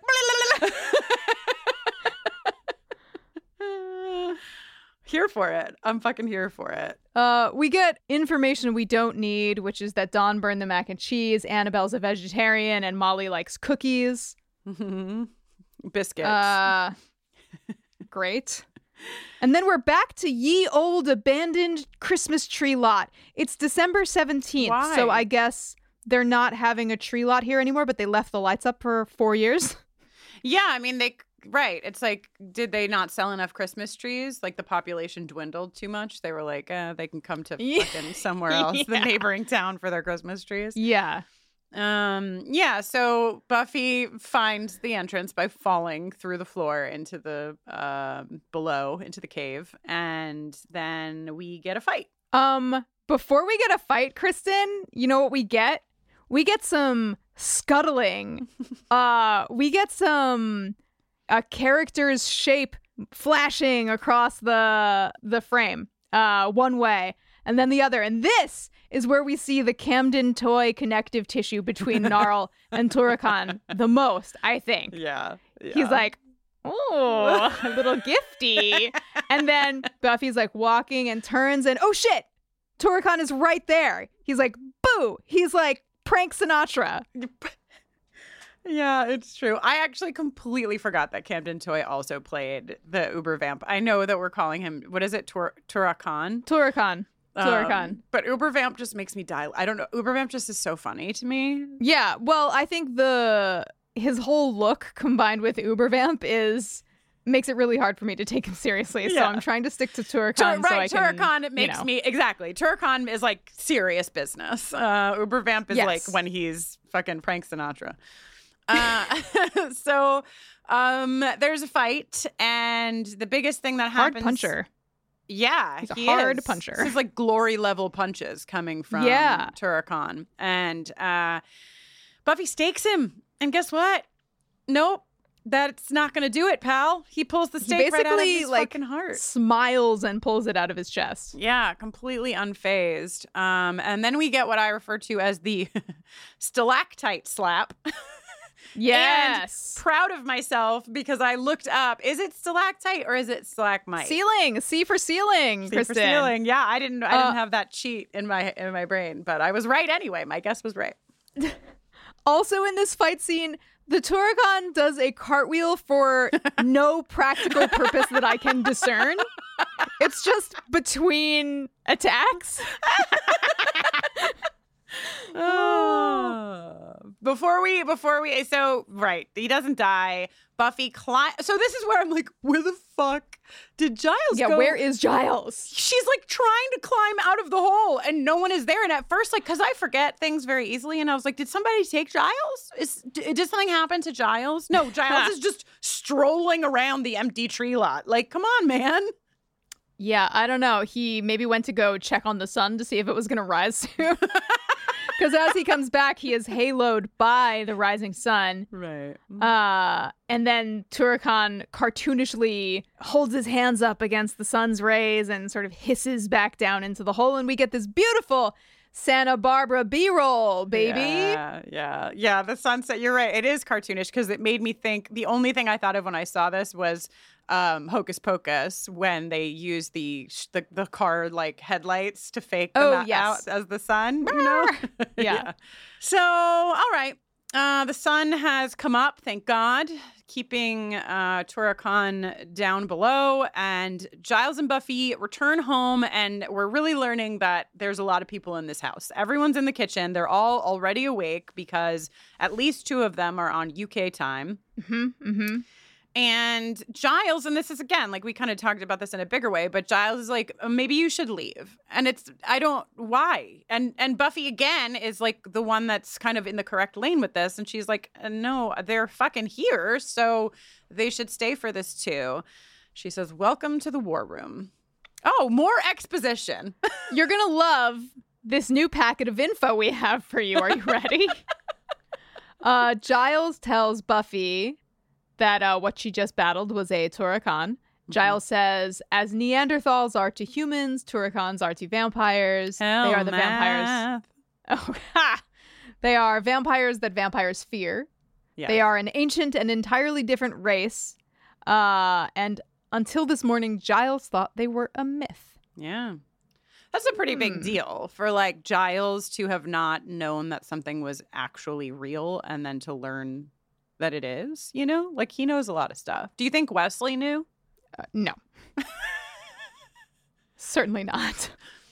here for it. I'm fucking here for it. Uh, we get information we don't need, which is that Dawn burned the mac and cheese, Annabelle's a vegetarian, and Molly likes cookies. Mm-hmm. Biscuits. Uh, great. And then we're back to ye old abandoned Christmas tree lot. It's December seventeenth, Why? so I guess they're not having a tree lot here anymore, but they left the lights up for four years. Yeah, I mean, they... Right. It's like, did they not sell enough Christmas trees? Like the population dwindled too much. They were like, eh, they can come to Yeah. fucking somewhere else, the Yeah. neighboring town for their Christmas trees. Yeah. Um. Yeah. So Buffy finds the entrance by falling through the floor into the um below into the cave, and then we get a fight. Um, before we get a fight, Kristen, you know what we get? We get some scuttling. uh, we get some a character's shape flashing across the the frame, uh, one way and then the other. And this is where we see the Camden toy connective tissue between Gnarl and Turrican the most, I think. Yeah. He's like, oh, a little gifty. And then Buffy's like walking and turns and, oh shit, Turrican is right there. He's like, boo. He's like, prank Sinatra. Yeah, it's true. I actually completely forgot that Camden Toy also played the Uber Vamp. I know that we're calling him, what is it, Tur- Turrican? Turrican. Turrican. Um, but Uber Vamp just makes me die. I don't know. Uber Vamp just is so funny to me. Yeah, well, I think the his whole look combined with Uber Vamp is makes it really hard for me to take him seriously. So Yeah. I'm trying to stick to Turrican. Tur- so I right, can, Turrican, it you makes know. me, exactly. Turrican is like serious business. Uh, Uber Vamp is Yes. like when he's fucking Frank Sinatra. Uh, so um, there's a fight, and the biggest thing that Hard happens... puncher. Yeah, He's a he hard is. puncher. This is like glory level punches coming from Yeah. Turrican. And uh, Buffy stakes him. And guess what? Nope. That's not going to do it, pal. He pulls the He stake right out of basically, his like, fucking heart. smiles and pulls it out of his chest. Yeah, completely unfazed. Um, and then we get what I refer to as the stalactite slap. Yes. And proud of myself because I looked up, is it stalactite or is it stalagmite? Ceiling. C for ceiling, C Kristen. for ceiling. Yeah, I didn't I Uh, didn't have that cheat in my in my brain, but I was right anyway. My guess was right. Also in this fight scene, the Turrican does a cartwheel for no practical purpose that I can discern. It's just between attacks. Oh. Before we, before we, so, right, he doesn't die. Buffy climb. So this is where I'm like, where the fuck did Giles Yeah, go? where is Giles? She's like trying to climb out of the hole and no one is there. And at first, like, because I forget things very easily. And I was like, did somebody take Giles? Is, d- did something happen to Giles? No, Giles is just strolling around the empty tree lot. Like, come on, man. Yeah, I don't know. He maybe went to go check on the sun to see if it was going to rise soon. Because as he comes back, he is haloed by the rising sun. Right. Uh, and then Turrican cartoonishly holds his hands up against the sun's rays and sort of hisses back down into the hole. And we get this beautiful Santa Barbara B-roll, baby. Yeah, yeah, yeah. The sunset. You're right. It is cartoonish because it made me think. The only thing I thought of when I saw this was um, Hocus Pocus when they use the the, the car like headlights to fake them Oh, out yes. as the sun. You know. Yeah. So all right. Uh, the sun has come up, thank God, keeping uh, Turrican down below. And Giles and Buffy return home, and we're really learning that there's a lot of people in this house. Everyone's in the kitchen. They're all already awake because at least two of them are on U K time. Mm-hmm, mm-hmm. And Giles, and this is again, like we kind of talked about this in a bigger way, but Giles is like, maybe you should leave. And it's, I don't, why? And and Buffy again is like the one that's kind of in the correct lane with this. And she's like, no, they're fucking here. So they should stay for this too. She says, welcome to the war room. Oh, more exposition. You're going to love this new packet of info we have for you. Are you ready? uh, Giles tells Buffy that uh, what she just battled was a Turrican. Giles says, as Neanderthals are to humans, Turricans are to vampires. Hell they are the math. vampires. Oh, ha! They are vampires that vampires fear. Yeah. They are an ancient and entirely different race. Uh, and until this morning, Giles thought they were a myth. Yeah. That's a pretty big Hmm. deal for like Giles to have not known that something was actually real and then to learn that it is, you know? Like he knows a lot of stuff. Do you think Wesley knew? Uh, no. Certainly not.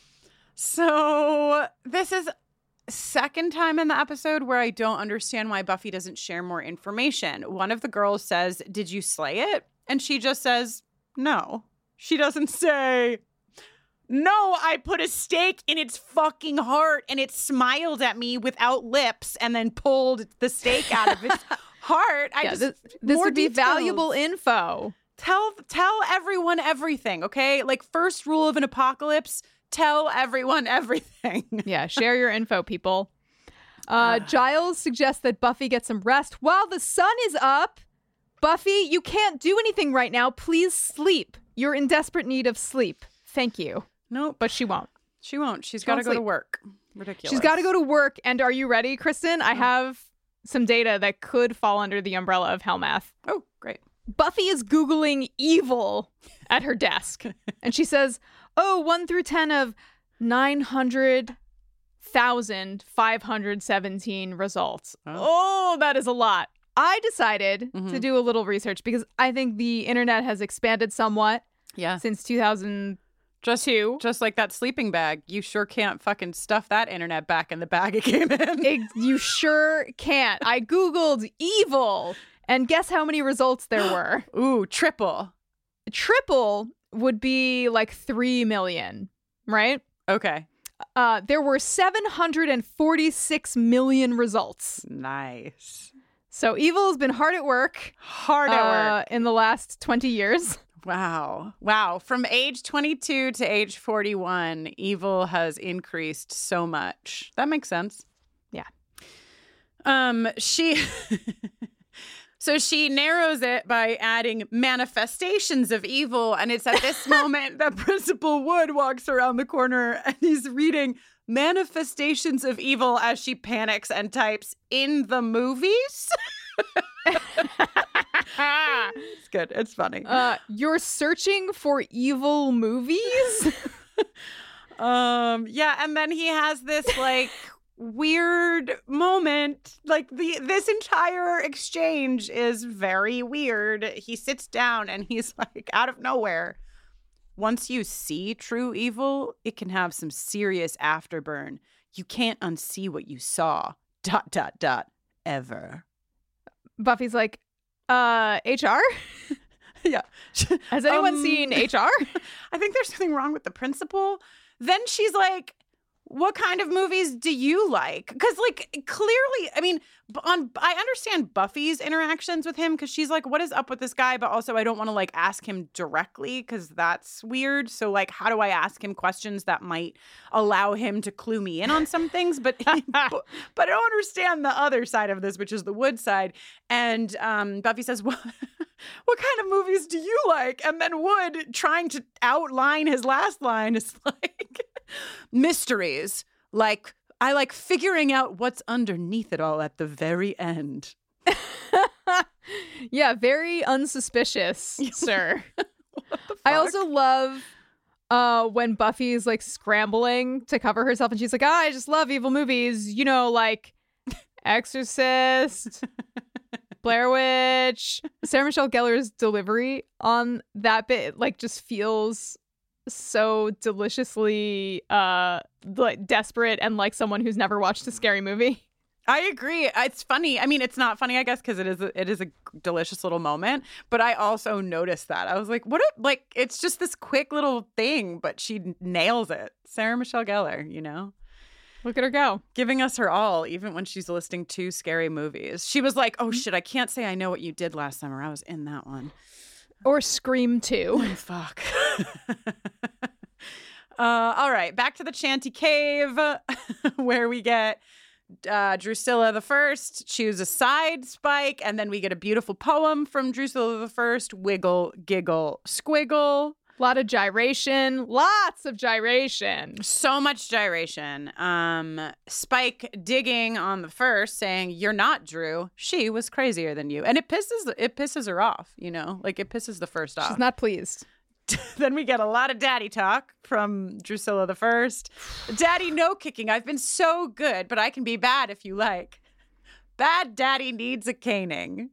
So this is second time in the episode where I don't understand why Buffy doesn't share more information. One of the girls says, "Did you slay it?" And she just says, "No." She doesn't say, "No, I put a stake in its fucking heart and it smiled at me without lips and then pulled the stake out of its heart." I Yeah, just this this more would be details. valuable info. Tell tell everyone everything, okay? Like first rule of an apocalypse, tell everyone everything. Yeah, share your info, people. Uh, Giles suggests that Buffy get some rest while the sun is up. Buffy, you can't do anything right now. Please sleep. You're in desperate need of sleep. Thank you. Nope, But she won't. she won't. She's She got to won't go to sleep. work. Ridiculous. She's got to go to work. And are you ready, Kristen? I have some data that could fall under the umbrella of Hellmath. Oh, great. Buffy is Googling evil at her desk. And she says, oh, one through ten of nine hundred thousand five hundred seventeen results. Oh. Oh, that is a lot. I decided Mhm. to do a little research because I think the internet has expanded somewhat Yeah. since two thousand Just two. just like that sleeping bag. You sure can't fucking stuff that internet back in the bag it came in. It, you sure can't. I Googled evil, and guess how many results there were? Ooh, triple. Triple would be like three million, right? Okay. Uh, there were seven hundred forty-six million results. Nice. So evil has been hard at work Hard at work. uh, in the last twenty years. Wow. Wow. From age twenty-two to age forty-one, evil has increased so much. That makes sense. Yeah. Um, she So she narrows it by adding manifestations of evil, and it's at this moment that Principal Wood walks around the corner and he's reading manifestations of evil as she panics and types in the movies. It's good. It's funny. Uh, you're searching for evil movies? Um, yeah, and then he has this like weird moment. Like the this entire exchange is very weird. He sits down and he's like, out of nowhere, once you see true evil, it can have some serious afterburn. You can't unsee what you saw. Dot dot dot. Ever. Buffy's like, uh, H R? Yeah. Has anyone Um, seen H R? I think there's something wrong with the principal. Then she's like, what kind of movies do you like? Because, like, clearly, I mean, b- on I understand Buffy's interactions with him because she's like, what is up with this guy? But also, I don't want to, like, ask him directly because that's weird. So, like, how do I ask him questions that might allow him to clue me in on some things? But, but, but I don't understand the other side of this, which is the Wood side. And um, Buffy says, what, what kind of movies do you like? And then Wood, trying to outline his last line, is like, mysteries. Like, I like figuring out what's underneath it all at the very end. Yeah, very unsuspicious, sir. What the I fuck? also love uh, when Buffy's like scrambling to cover herself and she's like, ah, I just love evil movies. You know, like Exorcist, Blair Witch. Sarah Michelle Gellar's delivery on that bit like just feels so deliciously uh like desperate and like someone who's never watched a scary movie. I agree. It's funny. I mean, it's not funny, I guess, because it is a, it is a delicious little moment. But I also noticed that. I was like, what? A, like, it's just this quick little thing, but she nails it. Sarah Michelle Gellar, you know? Look at her go. Giving us her all, even when she's listing two scary movies. She was like, oh, Mm-hmm. shit, I can't say I know what you did last summer. I was in that one. Or Scream two. Oh, fuck. uh, all right, back to the Chanty Cave, where we get uh, Drusilla the First choose a side spike, and then we get a beautiful poem from Drusilla the First. Wiggle, giggle, squiggle. lot of gyration, lots of gyration. So much gyration. Um, Spike digging on the first, saying, "You're not Drew. She was crazier than you," and it pisses it pisses her off. You know, like it pisses the first off. She's not pleased. Then we get a lot of daddy talk from Drusilla the First. Daddy, no kicking. I've been so good, but I can be bad if you like. Bad daddy needs a caning.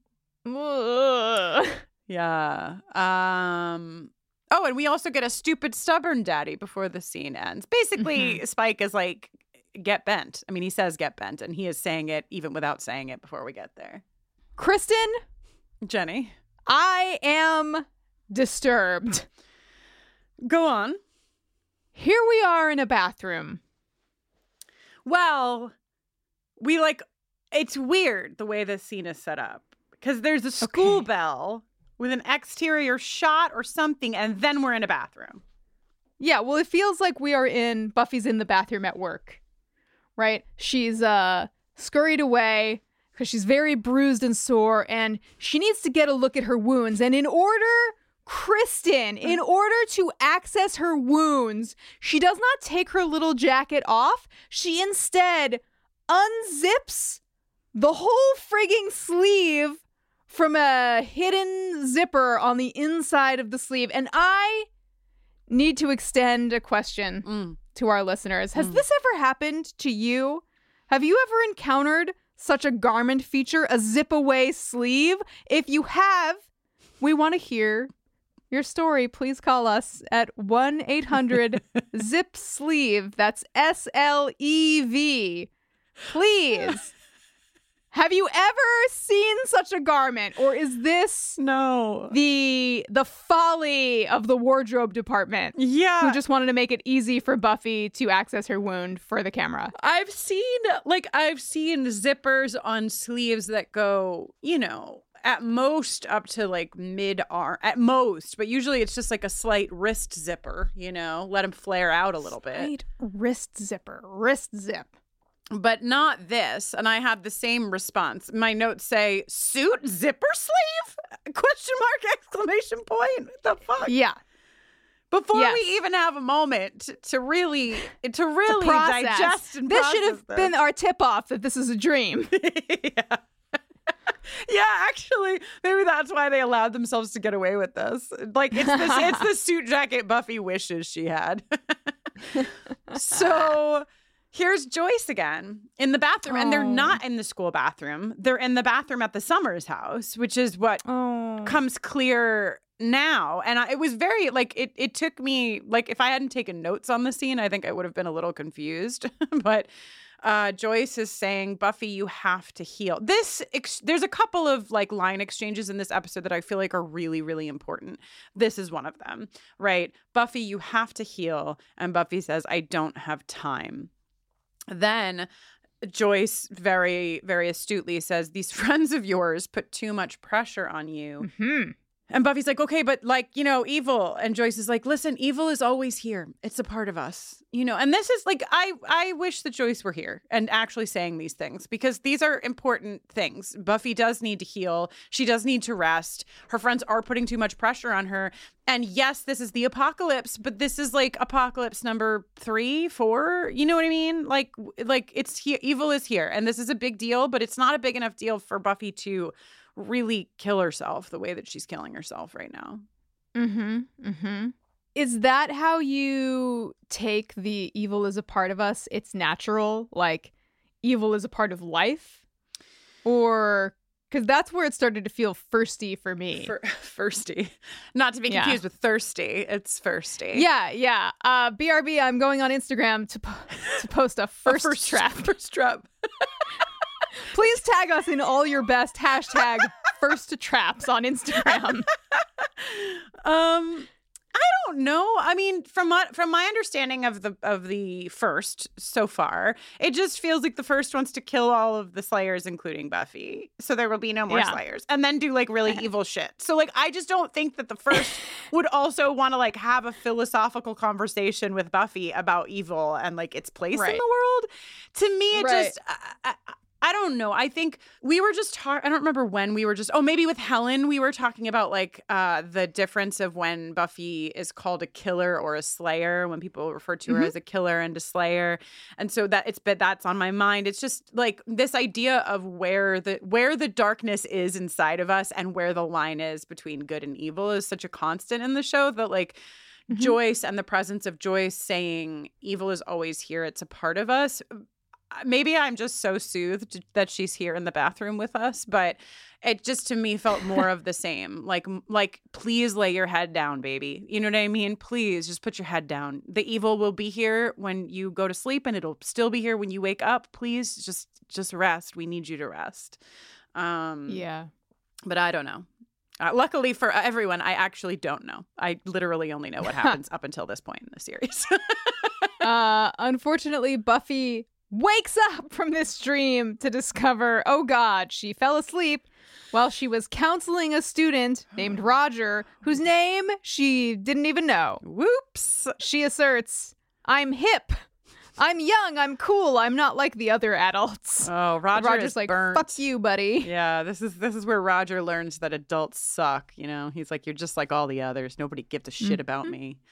Ugh. Yeah. Um. Oh, and we also get a stupid, stubborn daddy before the scene ends. Basically, mm-hmm. Spike is like, get bent. I mean, he says get bent, and he is saying it even without saying it before we get there. Kristen? Jenny? I am disturbed. Go on. Here we are in a bathroom. Well, we like, it's weird the way this scene is set up. Because there's a school okay. bell with an exterior shot or something, and then we're in a bathroom. Yeah, well, it feels like we are in, Buffy's in the bathroom at work, right? She's uh scurried away because she's very bruised and sore, and she needs to get a look at her wounds. And in order, Kristen, in order to access her wounds, she does not take her little jacket off. She instead unzips the whole frigging sleeve from a hidden zipper on the inside of the sleeve. And I need to extend a question mm. to our listeners. Has mm. this ever happened to you? Have you ever encountered such a garment feature, a zip-away sleeve? If you have, we want to hear your story. Please call us at one eight hundred zip sleeve. That's S L E V. Please. Have you ever seen such a garment, or is this no the the folly of the wardrobe department? Yeah, who just wanted to make it easy for Buffy to access her wound for the camera. I've seen like I've seen zippers on sleeves that go, you know, at most up to like mid arm, at most, but usually it's just like a slight wrist zipper. You know, let them flare out a little bit. Slight wrist zipper, wrist zip. But not this. And I had the same response. My notes say, suit zipper sleeve? Question mark, exclamation point. What the fuck? Yeah. Before yes. we even have a moment to, to really, to really to digest and this process should have this. been our tip-off that this is a dream. yeah. Yeah, actually, maybe that's why they allowed themselves to get away with this. Like, it's this, it's the suit jacket Buffy wishes she had. So... here's Joyce again in the bathroom, oh. and they're not in the school bathroom. They're in the bathroom at the Summers house, which is what oh. comes clear now. And I, it was very, like, it, it took me, like, if I hadn't taken notes on the scene, I think I would have been a little confused. But uh, Joyce is saying, Buffy, you have to heal. This, ex- there's a couple of, like, line exchanges in this episode that I feel like are really, really important. This is one of them, right? Buffy, you have to heal. And Buffy says, I don't have time. Then Joyce very, very astutely says, these friends of yours put too much pressure on you. Mm-hmm. And Buffy's like, okay, but like, you know, evil. And Joyce is like, listen, evil is always here. It's a part of us, you know. And this is like, I, I wish that Joyce were here and actually saying these things, because these are important things. Buffy does need to heal. She does need to rest. Her friends are putting too much pressure on her. And yes, this is the apocalypse, but this is like apocalypse number three, four. You know what I mean? Like, like it's here. Evil is here. And this is a big deal, but it's not a big enough deal for Buffy to really kill herself the way that she's killing herself right now. Mm-hmm. Mm-hmm. Is that how you take the evil is a part of us? It's natural, like evil is a part of life? Or, because that's where it started to feel firsty for me. For, firsty. Not to be confused yeah. with thirsty. It's firsty. Yeah, yeah. Uh, B R B, I'm going on Instagram to, po- to post a first, a first trap. First trap. Please tag us in all your best hashtag first traps on Instagram. Um, I don't know. I mean, from my, from my understanding of the of the first so far, it just feels like the first wants to kill all of the Slayers, including Buffy. So there will be no more yeah. Slayers, and then do like really evil shit. So like, I just don't think that the first would also want to like have a philosophical conversation with Buffy about evil and like its place right. in the world. To me, it right. just. I, I, I don't know. I think we were just talking, I don't remember when we were just, oh, maybe with Helen, we were talking about like uh, the difference of when Buffy is called a killer or a slayer, when people refer to her Mm-hmm. as a killer and a slayer. And so that it's, but that's on my mind. It's just like this idea of where the, where the darkness is inside of us and where the line is between good and evil is such a constant in the show that like, Mm-hmm. Joyce and the presence of Joyce saying evil is always here. It's a part of us. Maybe I'm just so soothed that she's here in the bathroom with us, but it just to me felt more of the same. Like, like, please lay your head down, baby. You know what I mean? Please just put your head down. The evil will be here when you go to sleep, and it'll still be here when you wake up. Please just, just rest. We need you to rest. Um, Yeah. But I don't know. Uh, luckily for everyone, I actually don't know. I literally only know what happens up until this point in the series. uh, unfortunately, Buffy wakes up from this dream to discover, oh God, she fell asleep while she was counseling a student named Roger, whose name she didn't even know. Whoops. She asserts, I'm hip. I'm young. I'm cool. I'm not like the other adults. Oh, Roger Roger's is like, burnt. fuck you, buddy. Yeah, this is this is where Roger learns that adults suck. You know, he's like, you're just like all the others. Nobody gives a shit Mm-hmm. about me.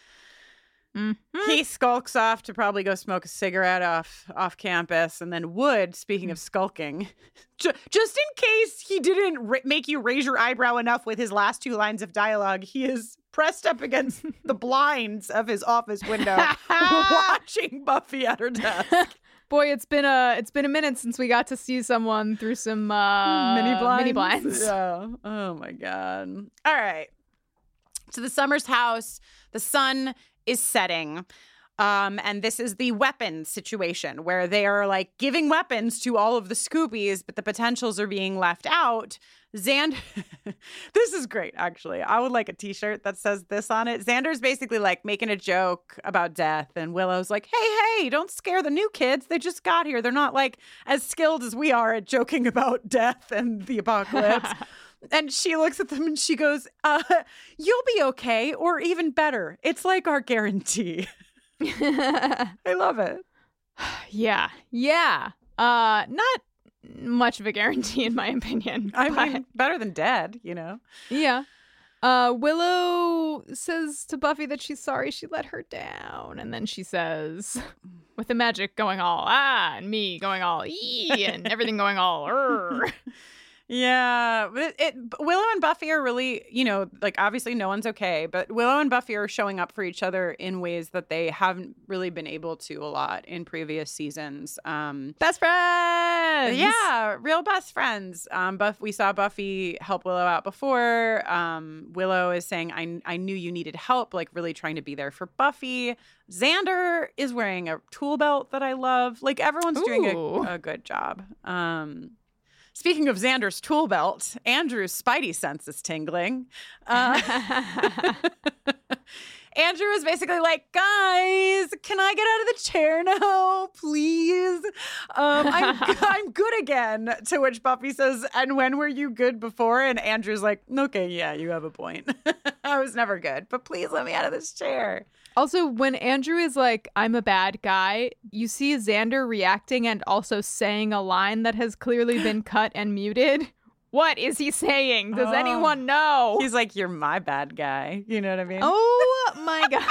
Mm-hmm. He skulks off to probably go smoke a cigarette off off campus, and then Wood, speaking of skulking, ju- just in case he didn't ra- make you raise your eyebrow enough with his last two lines of dialogue, he is pressed up against the blinds of his office window, watching Buffy at her desk. Boy, it's been a it's been a minute since we got to see someone through some uh, mini blinds. Mini blinds. Yeah. Oh my god. All right. So the Summers house, the sun is setting. Um, and this is the weapons situation where they are like giving weapons to all of the Scoobies, but the potentials are being left out. Xander, this is great, actually. I would like a t-shirt that says this on it. Xander's basically like making a joke about death, and Willow's like, hey, hey, don't scare the new kids. They just got here. They're not like as skilled as we are at joking about death and the apocalypse. And she looks at them and she goes, uh, you'll be okay, or even better. It's like our guarantee. I love it. Yeah. Yeah. Uh, not much of a guarantee in my opinion. I but- mean, better than dead, you know? Yeah. Uh, Willow says to Buffy that she's sorry she let her down. And then she says, with the magic going all ah, and me going all ee, and everything going all er. Yeah, but it, Willow and Buffy are really, you know, like obviously no one's okay, but Willow and Buffy are showing up for each other in ways that they haven't really been able to a lot in previous seasons. Um, Best friends! yeah, real best friends. Um, Buff, we saw Buffy help Willow out before. Um, Willow is saying, I, I knew you needed help, like really trying to be there for Buffy. Xander is wearing a tool belt that I love. Like everyone's doing Ooh. a, a good job. Um, Speaking of Xander's tool belt, Andrew's spidey sense is tingling. Uh, Andrew is basically like, guys, can I get out of the chair now, please? Um, I'm, I'm good again. To which Buffy says, and when were you good before? And Andrew's like, okay, yeah, you have a point. I was never good, but please let me out of this chair. Also, when Andrew is like, I'm a bad guy, you see Xander reacting and also saying a line that has clearly been cut and muted. What is he saying? Does Oh. anyone know? He's like, you're my bad guy. You know what I mean? Oh my God.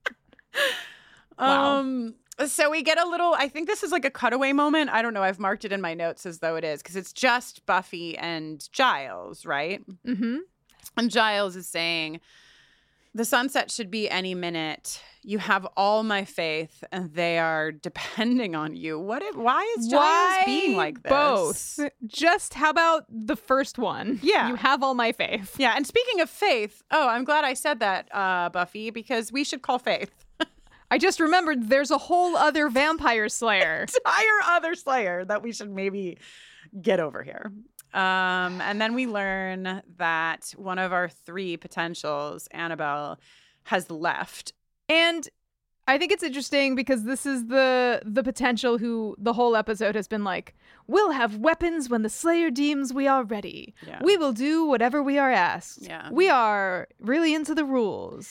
Wow. Um, so we get a little, I think this is like a cutaway moment. I don't know. I've marked it in my notes as though it is because it's just Buffy and Giles, right? Mm-hmm. And Giles is saying, the sunset should be any minute. You have all my faith, and they are depending on you. What? If, why is Giles Why being like this? both? Just how about the first one? Yeah. You have all my faith. Yeah. And speaking of faith, oh, I'm glad I said that, uh, Buffy, because we should call Faith. I just remembered there's a whole other vampire slayer. Entire other Slayer that we should maybe get over here. Um, and then we learn that one of our three potentials, Annabelle, has left. And I think it's interesting because this is the the potential who the whole episode has been like, we'll have weapons when the Slayer deems we are ready. Yeah. We will do whatever we are asked. Yeah. We are really into the rules.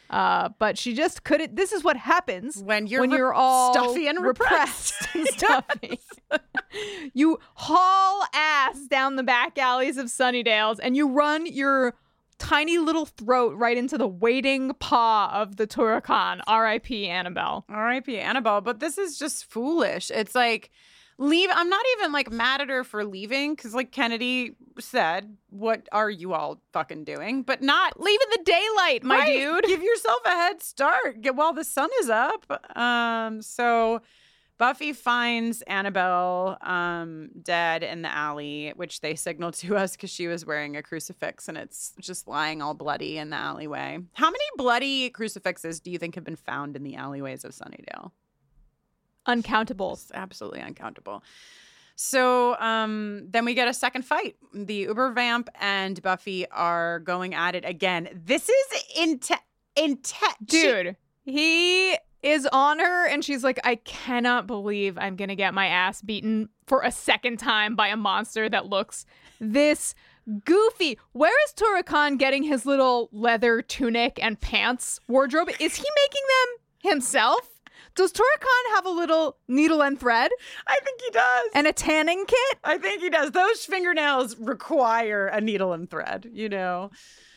Uh, but she just couldn't. This is what happens When you're when re- you're all stuffy and repressed, repressed. and stuffy. You haul ass down the back alleys of Sunnydale's and you run your tiny little throat right into the waiting paw of the Turrican. R I P Annabelle. R I P Annabelle. But this is just foolish. It's like, leave. I'm not even like mad at her for leaving because, like Kennedy said, what are you all fucking doing? But not Leave in the daylight, my right, dude. Give yourself a head start. Get while the sun is up. Um. So Buffy finds Annabelle um, dead in the alley, which they signaled to us because she was wearing a crucifix and it's just lying all bloody in the alleyway. How many bloody crucifixes do you think have been found in the alleyways of Sunnydale? Uncountable. It's absolutely uncountable. So um, then we get a second fight. The Uber Vamp and Buffy are going at it again. This is intense. Inte- Dude, he is on her and she's like, I cannot believe I'm going to get my ass beaten for a second time by a monster that looks this goofy. Where is Turrican getting his little leather tunic and pants wardrobe? Is he making them himself? Does Turrican have a little needle and thread I think he does. and a tanning kit? I think he does. Those fingernails require a needle and thread, you know.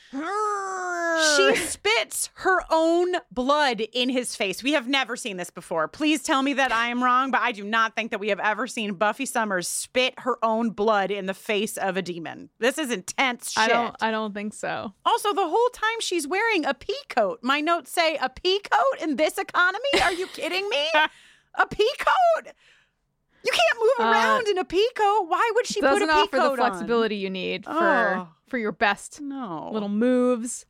She spits her own blood in his face. We have never seen this before. Please tell me that I am wrong, but I do not think that we have ever seen Buffy Summers spit her own blood in the face of a demon. This is intense shit. I don't I don't think so. Also, the whole time she's wearing a pea coat. My notes say a pea coat in this economy? Are you kidding me? A pea coat? You can't move Uh, around in a pea coat. Why would she put a Doesn't pea offer coat the flexibility you need for Oh. for your best on? No. little moves.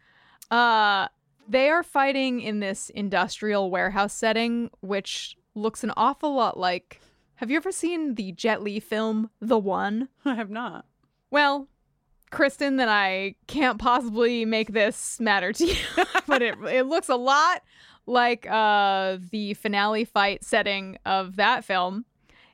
Uh, they are fighting in this industrial warehouse setting, which looks an awful lot like. Have you ever seen the Jet Li film The One? I have not. Well, Kristen, then I can't possibly make this matter to you, but it it looks a lot like uh the finale fight setting of that film.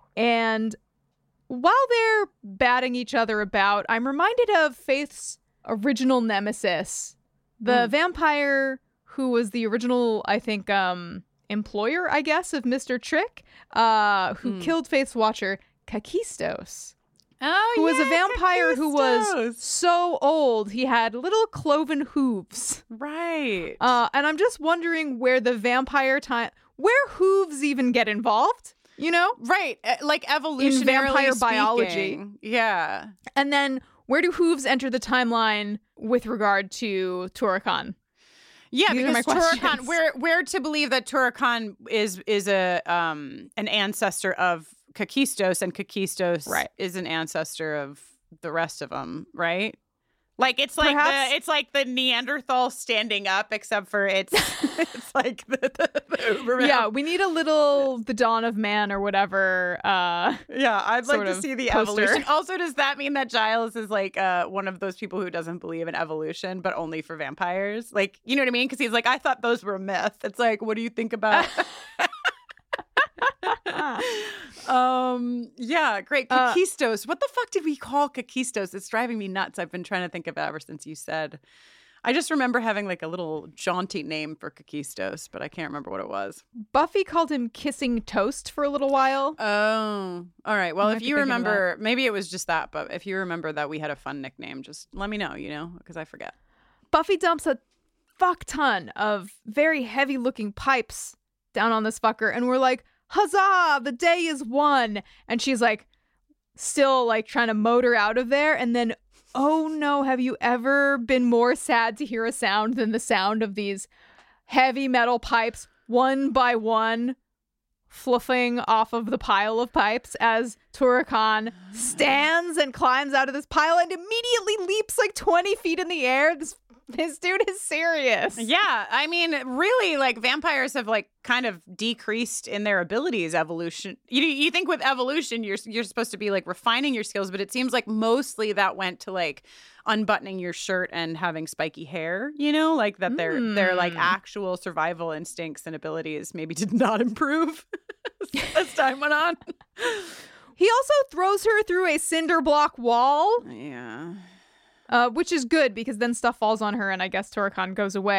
And while they're batting each other about, I'm reminded of Faith's original nemesis, the Mm. vampire who was the original, I think, um, employer, I guess, of Mister Trick, uh, who Mm. killed Faith's watcher, Kakistos, Oh, who was yeah, a vampire who was Kakistos. so old he had little cloven hooves. Right. Uh, and I'm just wondering where the vampire time, where hooves even get involved, you know? right. uh, Like evolutionarily vampire speaking. biology. Yeah. And then where do hooves enter the timeline with regard to Turrican? Yeah, These are my because Turrican, questions. we're we're to believe that Turrican is is a um an ancestor of Kakistos, and Kakistos Right. is an ancestor of the rest of them, right? Like it's like Perhaps- the it's like the Neanderthal standing up, except for it's it's like the, the, the Uber Yeah, we need a little The Dawn of Man or whatever. Uh, Yeah, I'd like sort to of see the poster. evolution. Also, does that mean that Giles is like uh, one of those people who doesn't believe in evolution, but only for vampires? Like, you know what I mean? Because he's like, I thought those were a myth. It's like, what do you think about? um, yeah, great. Uh, Kakistos. What the fuck did we call Kakistos? It's driving me nuts. I've been trying to think of it ever since you said. I just remember having like a little jaunty name for Kakistos, but I can't remember what it was. Buffy called him Kissing Toast for a little while. Oh, all right. Well, I if might be you thinking of remember, maybe it was just that, but if you remember that we had a fun nickname, just let me know, you know, because I forget. Buffy dumps a fuck ton of very heavy looking pipes down on this fucker, and we're like, huzzah, the day is won. And she's like, still like trying to motor out of there, and then oh no, have you ever been more sad to hear a sound than the sound of these heavy metal pipes one by one fluffing off of the pile of pipes as Turrican stands and climbs out of this pile and immediately leaps like twenty feet in the air? This This dude is serious. Yeah, I mean, really, like vampires have like kind of decreased in their abilities. Evolution. You you think with evolution, you're you're supposed to be like refining your skills, but it seems like mostly that went to like unbuttoning your shirt and having spiky hair. You know, like that their their like Mm. actual survival instincts and abilities maybe did not improve as time went on. He also throws her through a cinder block wall, Yeah. uh, which is good because then stuff falls on her and I guess Turrican goes away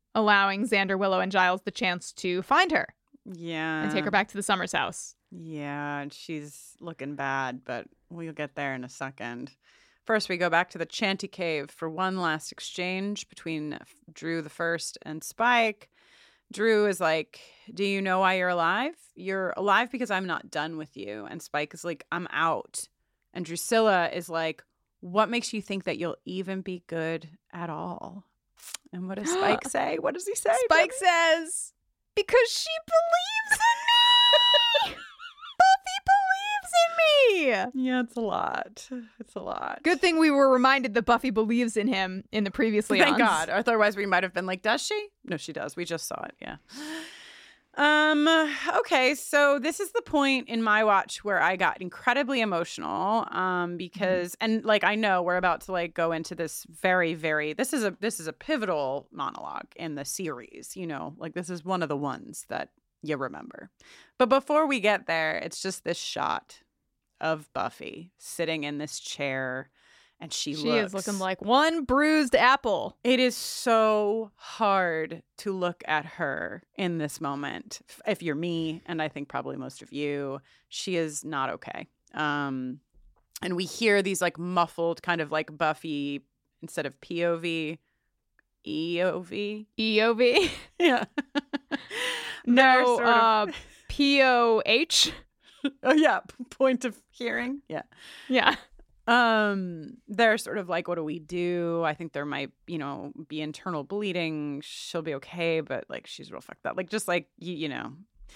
allowing Xander, Willow, and Giles the chance to find her Yeah. and take her back to the Summers house. Yeah, and she's looking bad, but we'll get there in a second. First, we go back to the Chanty Cave for one last exchange between Drew the First and Spike. Drew is like, do you know why you're alive? You're alive because I'm not done with you. And Spike is like, I'm out. And Drusilla is like, what makes you think that you'll even be good at all? And what does Spike say? What does he say? Spike says, because she believes in me. Buffy believes in me. Yeah, it's a lot. It's a lot. Good thing we were reminded that Buffy believes in him in the previous Leons. Thank God. Otherwise, we might have been like, does she? No, she does. We just saw it. Yeah. Um. Okay, so this is the point in my watch where I got incredibly emotional. Um, because mm-hmm. and like I know we're about to like go into this very, very. This is a this is a pivotal monologue in the series. You know, like this is one of the ones that you remember. But before we get there, it's just this shot of Buffy sitting in this chair. And she, she looks, is looking like one bruised apple. It is so hard to look at her in this moment. If you're me, and I think probably most of you, she is not okay. Um, and we hear these like muffled kind of like Buffy instead of P O V, E O V. E O V? Yeah. No, sort uh, of... P O H? Oh, yeah. Point of hearing. Yeah. Yeah. Um, they're sort of like, what do we do? I think there might, you know, be internal bleeding. She'll be okay, but like she's real fucked up. Like just like you, you know.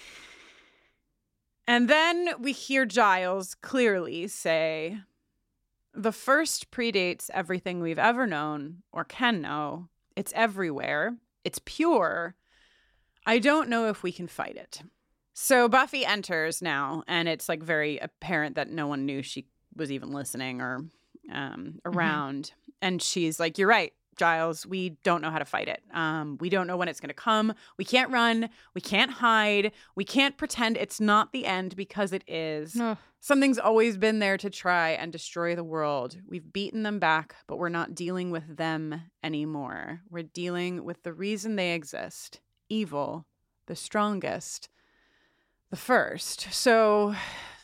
And then we hear Giles clearly say, the first predates everything we've ever known or can know. It's everywhere. It's pure. I don't know if we can fight it. So Buffy enters now, and it's like very apparent that no one knew she was even listening or um, around. Mm-hmm. And she's like, you're right, Giles, we don't know how to fight it. Um, we don't know when it's going to come. We can't run. We can't hide. We can't pretend it's not the end because it is. Ugh. Something's always been there to try and destroy the world. We've beaten them back, but we're not dealing with them anymore. We're dealing with the reason they exist. Evil, the strongest, the first. So...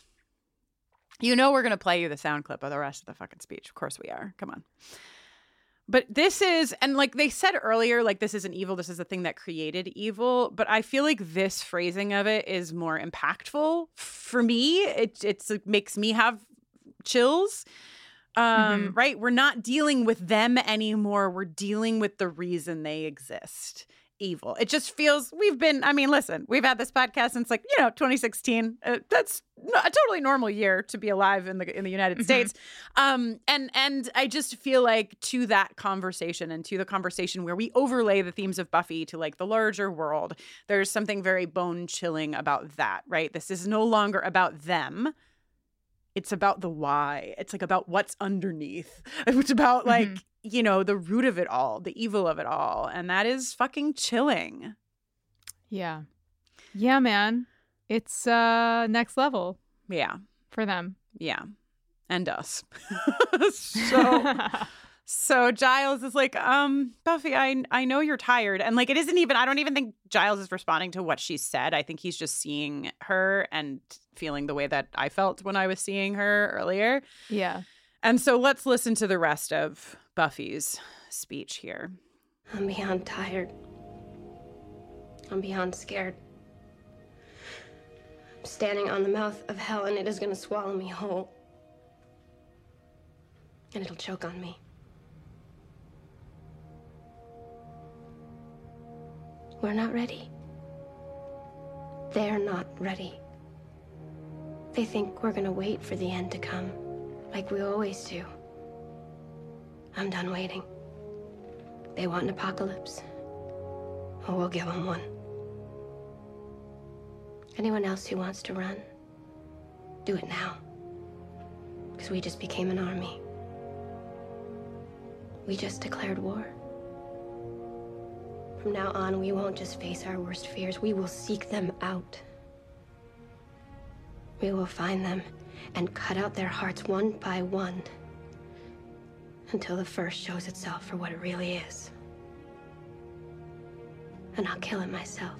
You know we're going to play you the sound clip of the rest of the fucking speech. Of course we are. Come on. But this is, and like they said earlier, like this isn't evil. This is the thing that created evil. But I feel like this phrasing of it is more impactful for me. It it's, it makes me have chills. Um, mm-hmm. Right? We're not dealing with them anymore. We're dealing with the reason they exist. Evil. It just feels we've been, I mean, listen, we've had this podcast since like, you know, twenty sixteen. Uh, that's a totally normal year to be alive in the in the United mm-hmm. States. Um, and and I just feel like to that conversation and to the conversation where we overlay the themes of Buffy to like the larger world, there's something very bone chilling about that, right? This is no longer about them. It's about the why. It's like about what's underneath. It's about like, mm-hmm. you know, the root of it all, the evil of it all. And that is fucking chilling. Yeah. Yeah, man. It's uh next level. Yeah. For them. Yeah. And us. so so Giles is like, um, Buffy, I I know you're tired. And like it isn't even, I don't even think Giles is responding to what she said. I think he's just seeing her and feeling the way that I felt when I was seeing her earlier. Yeah. And so let's listen to the rest of Buffy's speech here. I'm beyond tired. I'm beyond scared. I'm standing on the mouth of hell and it is going to swallow me whole. And it'll choke on me. We're not ready. They're not ready. They think we're going to wait for the end to come, like we always do. I'm done waiting. They want an apocalypse. Well, we'll give them one. Anyone else who wants to run, do it now. Because we just became an army. We just declared war. From now on, we won't just face our worst fears. We will seek them out. We will find them and cut out their hearts one by one until the first shows itself for what it really is. and I'll kill it myself.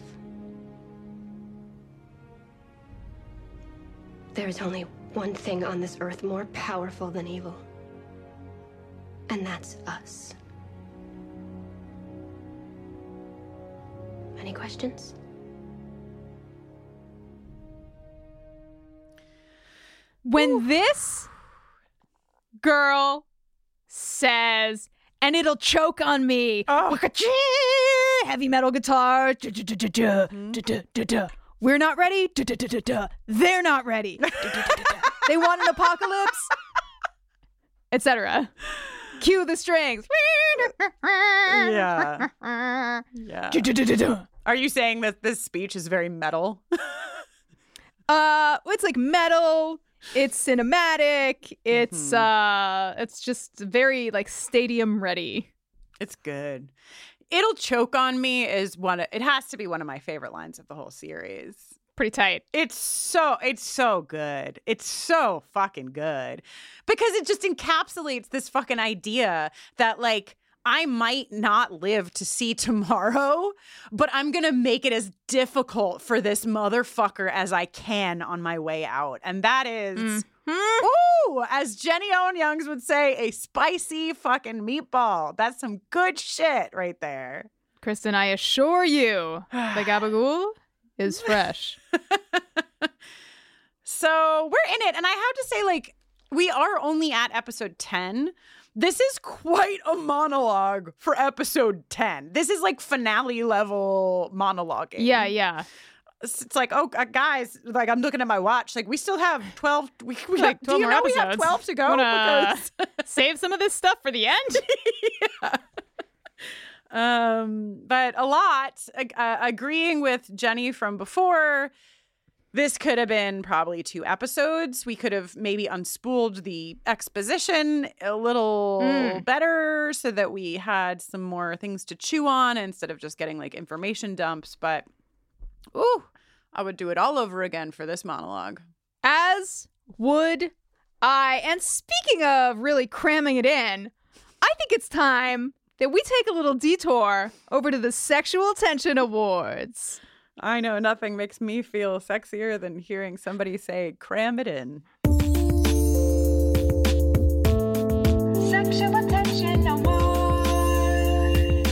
There is only one thing on this earth more powerful than evil, and that's us. Any questions? When this girl says, and it'll choke on me, Oh. heavy metal guitar, we're not ready, they're not ready, they want an apocalypse, et cetera. Cue the strings. Yeah. Yeah. Are you saying that this speech is very metal? Uh, it's like metal. It's cinematic. It's Mhm. uh, it's just very like stadium ready. It's good. It'll choke on me is one of, it has to be one of my favorite lines of the whole series. Pretty tight. It's so it's so good. It's so fucking good. Because it just encapsulates this fucking idea that like I might not live to see tomorrow, but I'm going to make it as difficult for this motherfucker as I can on my way out. And that is, Mm-hmm. ooh, as Jenny Owen Youngs would say, a spicy fucking meatball. That's some good shit right there. Kristen, I assure you, the gabagool is fresh. So we're in it. And I have to say, like, we are only at episode ten. This is quite a monologue for episode ten. This is like finale level monologuing. Yeah, yeah. It's it's like, oh, uh, guys, like I'm looking at my watch. Like we still have twelve. We, we Like have, do twelve you more know we have episodes. twelve to go? Wanna Because save some of this stuff for the end. yeah. Um, but a lot uh, agreeing with Jenny from before. This could have been probably two episodes. We could have maybe unspooled the exposition a little Mm. better so that we had some more things to chew on instead of just getting like information dumps. But, ooh, I would do it all over again for this monologue. As would I. And speaking of really cramming it in, I think it's time that we take a little detour over to the Sexual Tension Awards. I know nothing makes me feel sexier than hearing somebody say, cram it in. Sexual Attention Award.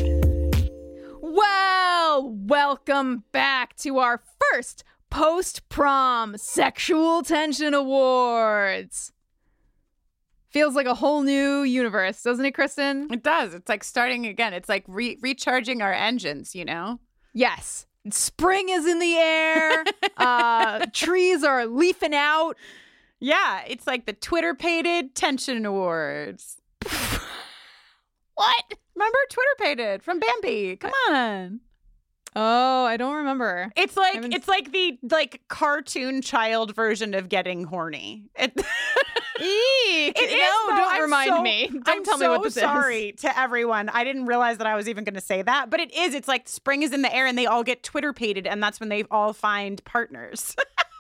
Well, welcome back to our first post-prom Sexual Tension Awards. Feels like a whole new universe, doesn't it, Kristen? It does. It's like starting again. It's like re- recharging our engines, you know? Yes. Spring is in the air. uh, trees are leafing out. Yeah, it's like the Twitter-pated Tension Awards. What? Remember Twitter-pated from Bambi? Come on. Oh, I don't remember. It's like haven't- it's like the like cartoon child version of getting horny. It, Eek. It is, no, though. don't I'm remind so- me. Don't I'm tell me so what this sorry is. to everyone. I didn't realize that I was even going to say that, but it is. It's like spring is in the air and they all get Twitter-pated, and that's when they all find partners.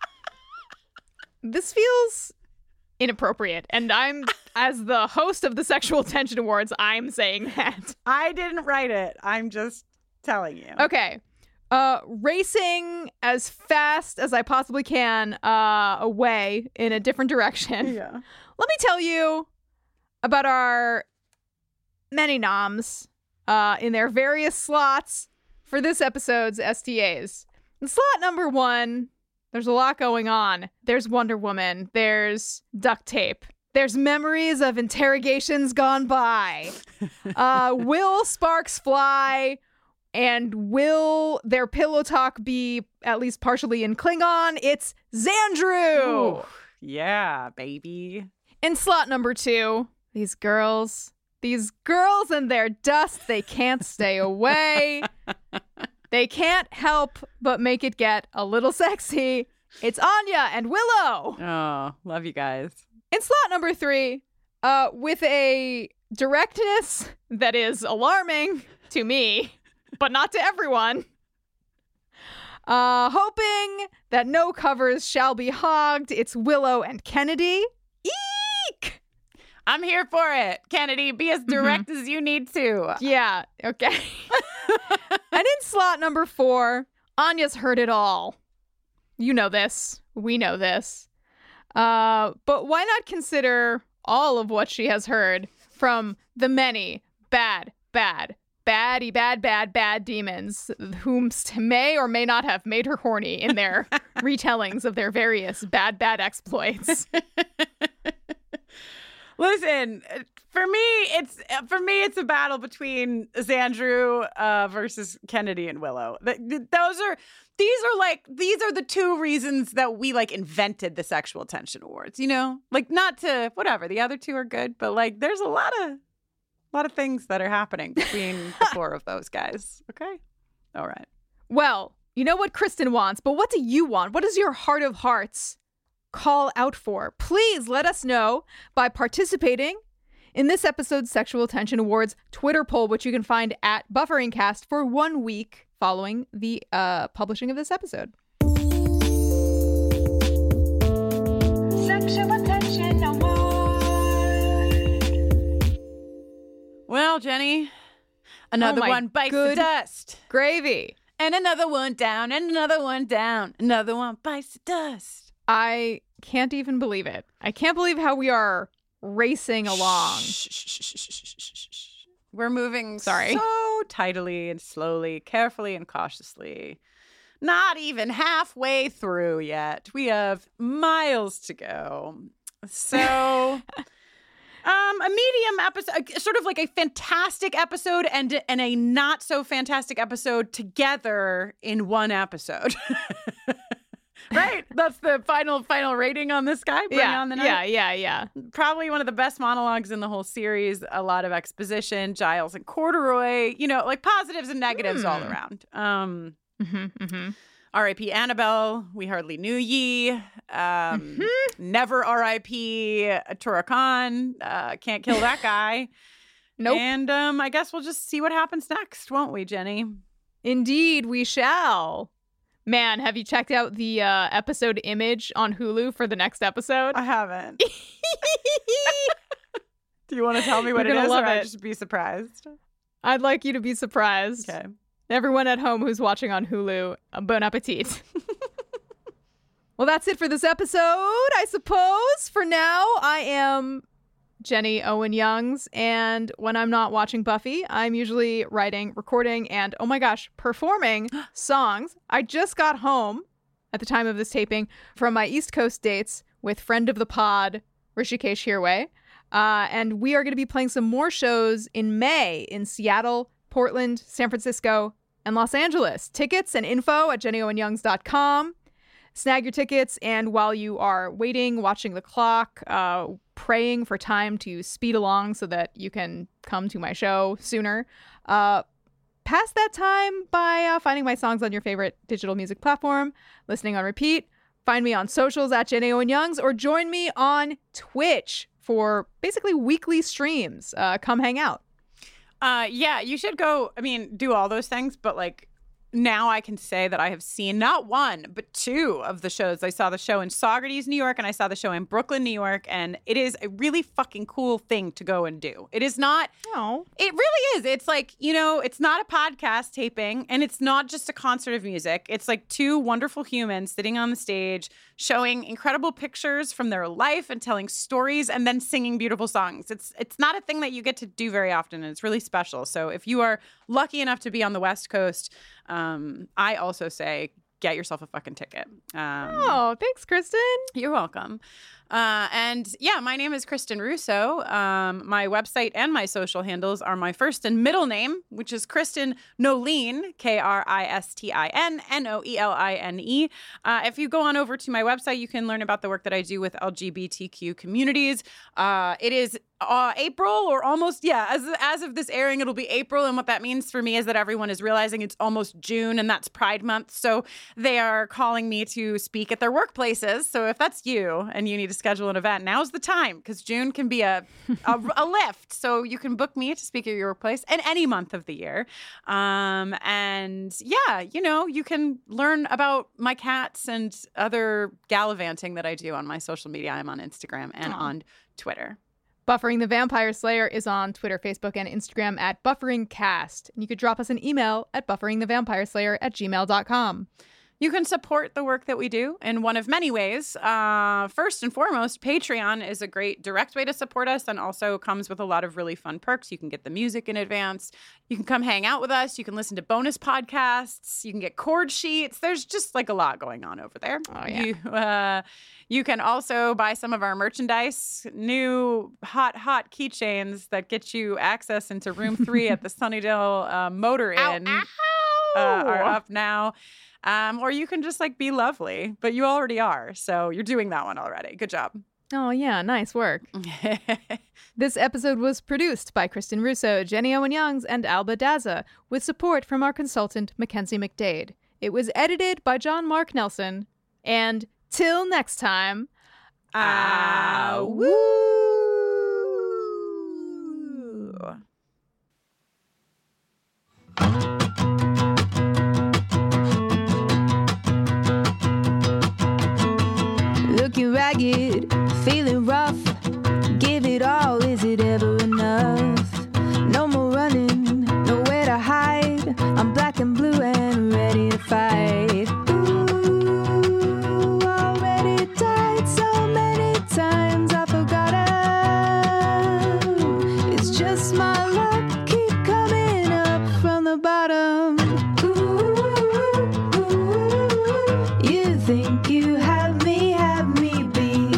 This feels inappropriate, and I'm, as the host of the Sexual Tension Awards, I'm saying that. I didn't write it. I'm just telling you. Okay. Uh, racing as fast as I possibly can uh, away in a different direction. Yeah. Let me tell you about our many noms uh, in their various slots for this episode's S T As. In slot number one, there's a lot going on. There's Wonder Woman. There's duct tape. There's memories of interrogations gone by. Uh, will sparks fly? And will their pillow talk be at least partially in Klingon? It's Xandru! Ooh, yeah, baby. In slot number two, these girls, these girls and their dust, they can't stay away. They can't help but make it get a little sexy. It's Anya and Willow. Oh, love you guys. In slot number three, uh, with a directness that is alarming to me, but not to everyone. Uh, hoping that no covers shall be hogged, it's Willow and Kennedy. Eek! I'm here for it. Kennedy, be as direct as you need to. Yeah, okay. And in slot number four, Anya's heard it all. You know this. We know this. Uh, but why not consider all of what she has heard from the many bad, bad, baddie, bad, bad, bad demons whom may or may not have made her horny in their retellings of their various bad, bad exploits. Listen, for me, it's for me, it's a battle between Xandru uh, versus Kennedy and Willow. Th- th- those are these are like these are the two reasons that we like invented the Sexual Tension Awards. You know, like not to whatever the other two are good, but like there's a lot of a lot of things that are happening between the four of those guys. Okay, all right. Well, you know what Kristen wants, but what do you want? What is your heart of hearts call out for? Please let us know by participating in this episode's Sexual Tension Awards Twitter poll, which you can find at BufferingCast for one week following the uh, publishing of this episode. Sexual Tension Award. Well, Jenny, another Oh my one bites good the dust. Gravy. And another one down, and another one down. Another one bites the dust. I can't even believe it. I can't believe how we are racing along. Shh, shh, shh, shh, shh, shh, shh, shh. We're moving Sorry. so tidily and slowly, carefully and cautiously. Not even halfway through yet. We have miles to go. So, um, a medium episode, sort of like a fantastic episode and and a not so fantastic episode together in one episode. Right? That's the final final rating on this guy. Bring Yeah, on the night. yeah, yeah, yeah. Probably one of the best monologues in the whole series. A lot of exposition, Giles and Corduroy, you know, like positives and negatives all Hmm. around. Um, Mm-hmm, mm-hmm. R I P Annabelle, we hardly knew ye. Um, Mhm. Never R I P Tura Khan. Uh, can't kill that guy. Nope. And um, I guess we'll just see what happens next, won't we, Jenny? Indeed, we shall. Man, have you checked out the uh, episode image on Hulu for the next episode? I haven't. Do you want to tell me what You're it gonna is, love or I it. just be surprised? I'd like you to be surprised. Okay. Everyone at home who's watching on Hulu, uh, bon appetit. Well, that's it for this episode, I suppose. For now, I am Jenny Owen Youngs, and when I'm not watching Buffy, I'm usually writing, recording, and, oh my gosh, performing songs. I just got home at the time of this taping from my East Coast dates with friend of the pod, Rishikesh Hirway. Uh, and we are going to be playing some more shows in May in Seattle, Portland, San Francisco, and Los Angeles. Tickets and info at jenny owen youngs dot com. Snag your tickets, and while you are waiting, watching the clock, uh, praying for time to speed along so that you can come to my show sooner, uh, pass that time by uh, finding my songs on your favorite digital music platform, listening on repeat. Find me on socials at Jenny Owen Youngs, or join me on Twitch for basically weekly streams. Uh, come hang out. Uh, yeah, you should go, I mean, do all those things, but like now I can say that I have seen not one, but two of the shows. I saw the show in Saugerties, New York, and I saw the show in Brooklyn, New York, and it is a really fucking cool thing to go and do. It is not, Oh. it really is. It's like, you know, it's not a podcast taping, and it's not just a concert of music. It's like two wonderful humans sitting on the stage, showing incredible pictures from their life and telling stories, and then singing beautiful songs. It's it's not a thing that you get to do very often, and it's really special. So if you are lucky enough to be on the West Coast, um, I also say get yourself a fucking ticket. Um, Oh, thanks, Kristen. You're welcome. Uh, and yeah, my name is Kristen Russo. Um, my website and my social handles are my first and middle name, which is Kristen Noeline, K R I S T I N N O E L I N E. Uh, if you go on over to my website, you can learn about the work that I do with L G B T Q communities. Uh, it is uh, April or almost, yeah, as, as of this airing, it'll be April. And what that means for me is that everyone is realizing it's almost June, and that's Pride Month. So they are calling me to speak at their workplaces. So if that's you and you need to schedule an event, now's the time, because June can be a, a a lift. So you can book me to speak at your workplace in any month of the year. Um, and yeah, you know, you can learn about my cats and other gallivanting that I do on my social media. I'm on Instagram and Aw. on Twitter. Buffering the Vampire Slayer is on Twitter, Facebook, and Instagram at BufferingCast. And you could drop us an email at bufferingthevampireslayer at gmail dot com. You can support the work that we do in one of many ways. Uh, first and foremost, Patreon is a great direct way to support us and also comes with a lot of really fun perks. You can get the music in advance. You can come hang out with us. You can listen to bonus podcasts. You can get chord sheets. There's just like a lot going on over there. Oh, yeah. You, uh, you can also buy some of our merchandise, new hot, hot keychains that get you access into room three at the Sunnydale uh, Motor Inn. Ow, Uh, ow. are up now. Um, or you can just like be lovely, but you already are. So you're doing that one already. Good job. Oh, yeah. Nice work. This episode was produced by Kristen Russo, Jenny Owen Youngs, and Alba Daza, with support from our consultant, Mackenzie McDade. It was edited by John Mark Nelson. And till next time, Ah, woo! Looking ragged, feeling rough. Give it all, is it ever enough? No more running, nowhere to hide. I'm black and blue and ready to fight. Ooh, already died so many times I forgot her. It's just my luck, keep coming up from the bottom. Ooh, you think you have me, have me be.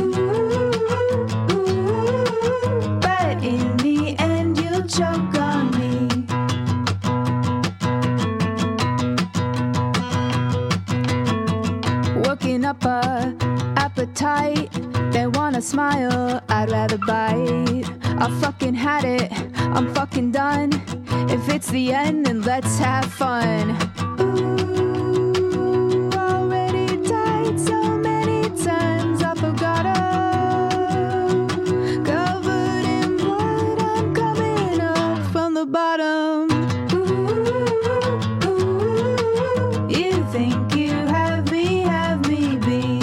But in the end you'll choke on me. Working up a appetite. They wanna smile, I'd rather bite. I fucking had it, I'm fucking done. If it's the end, then let's have fun. Ooh, already died so many times I forgot her. Covered in blood, I'm coming up from the bottom. Ooh, you think you have me, have me be.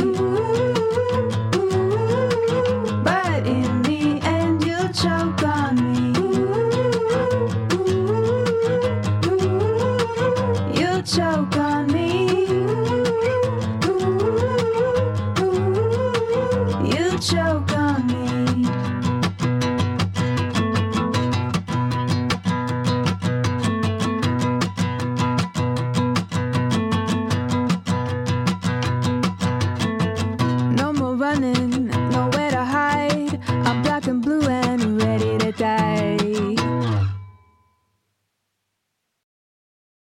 But in the end you'll choke on me. You'll choke on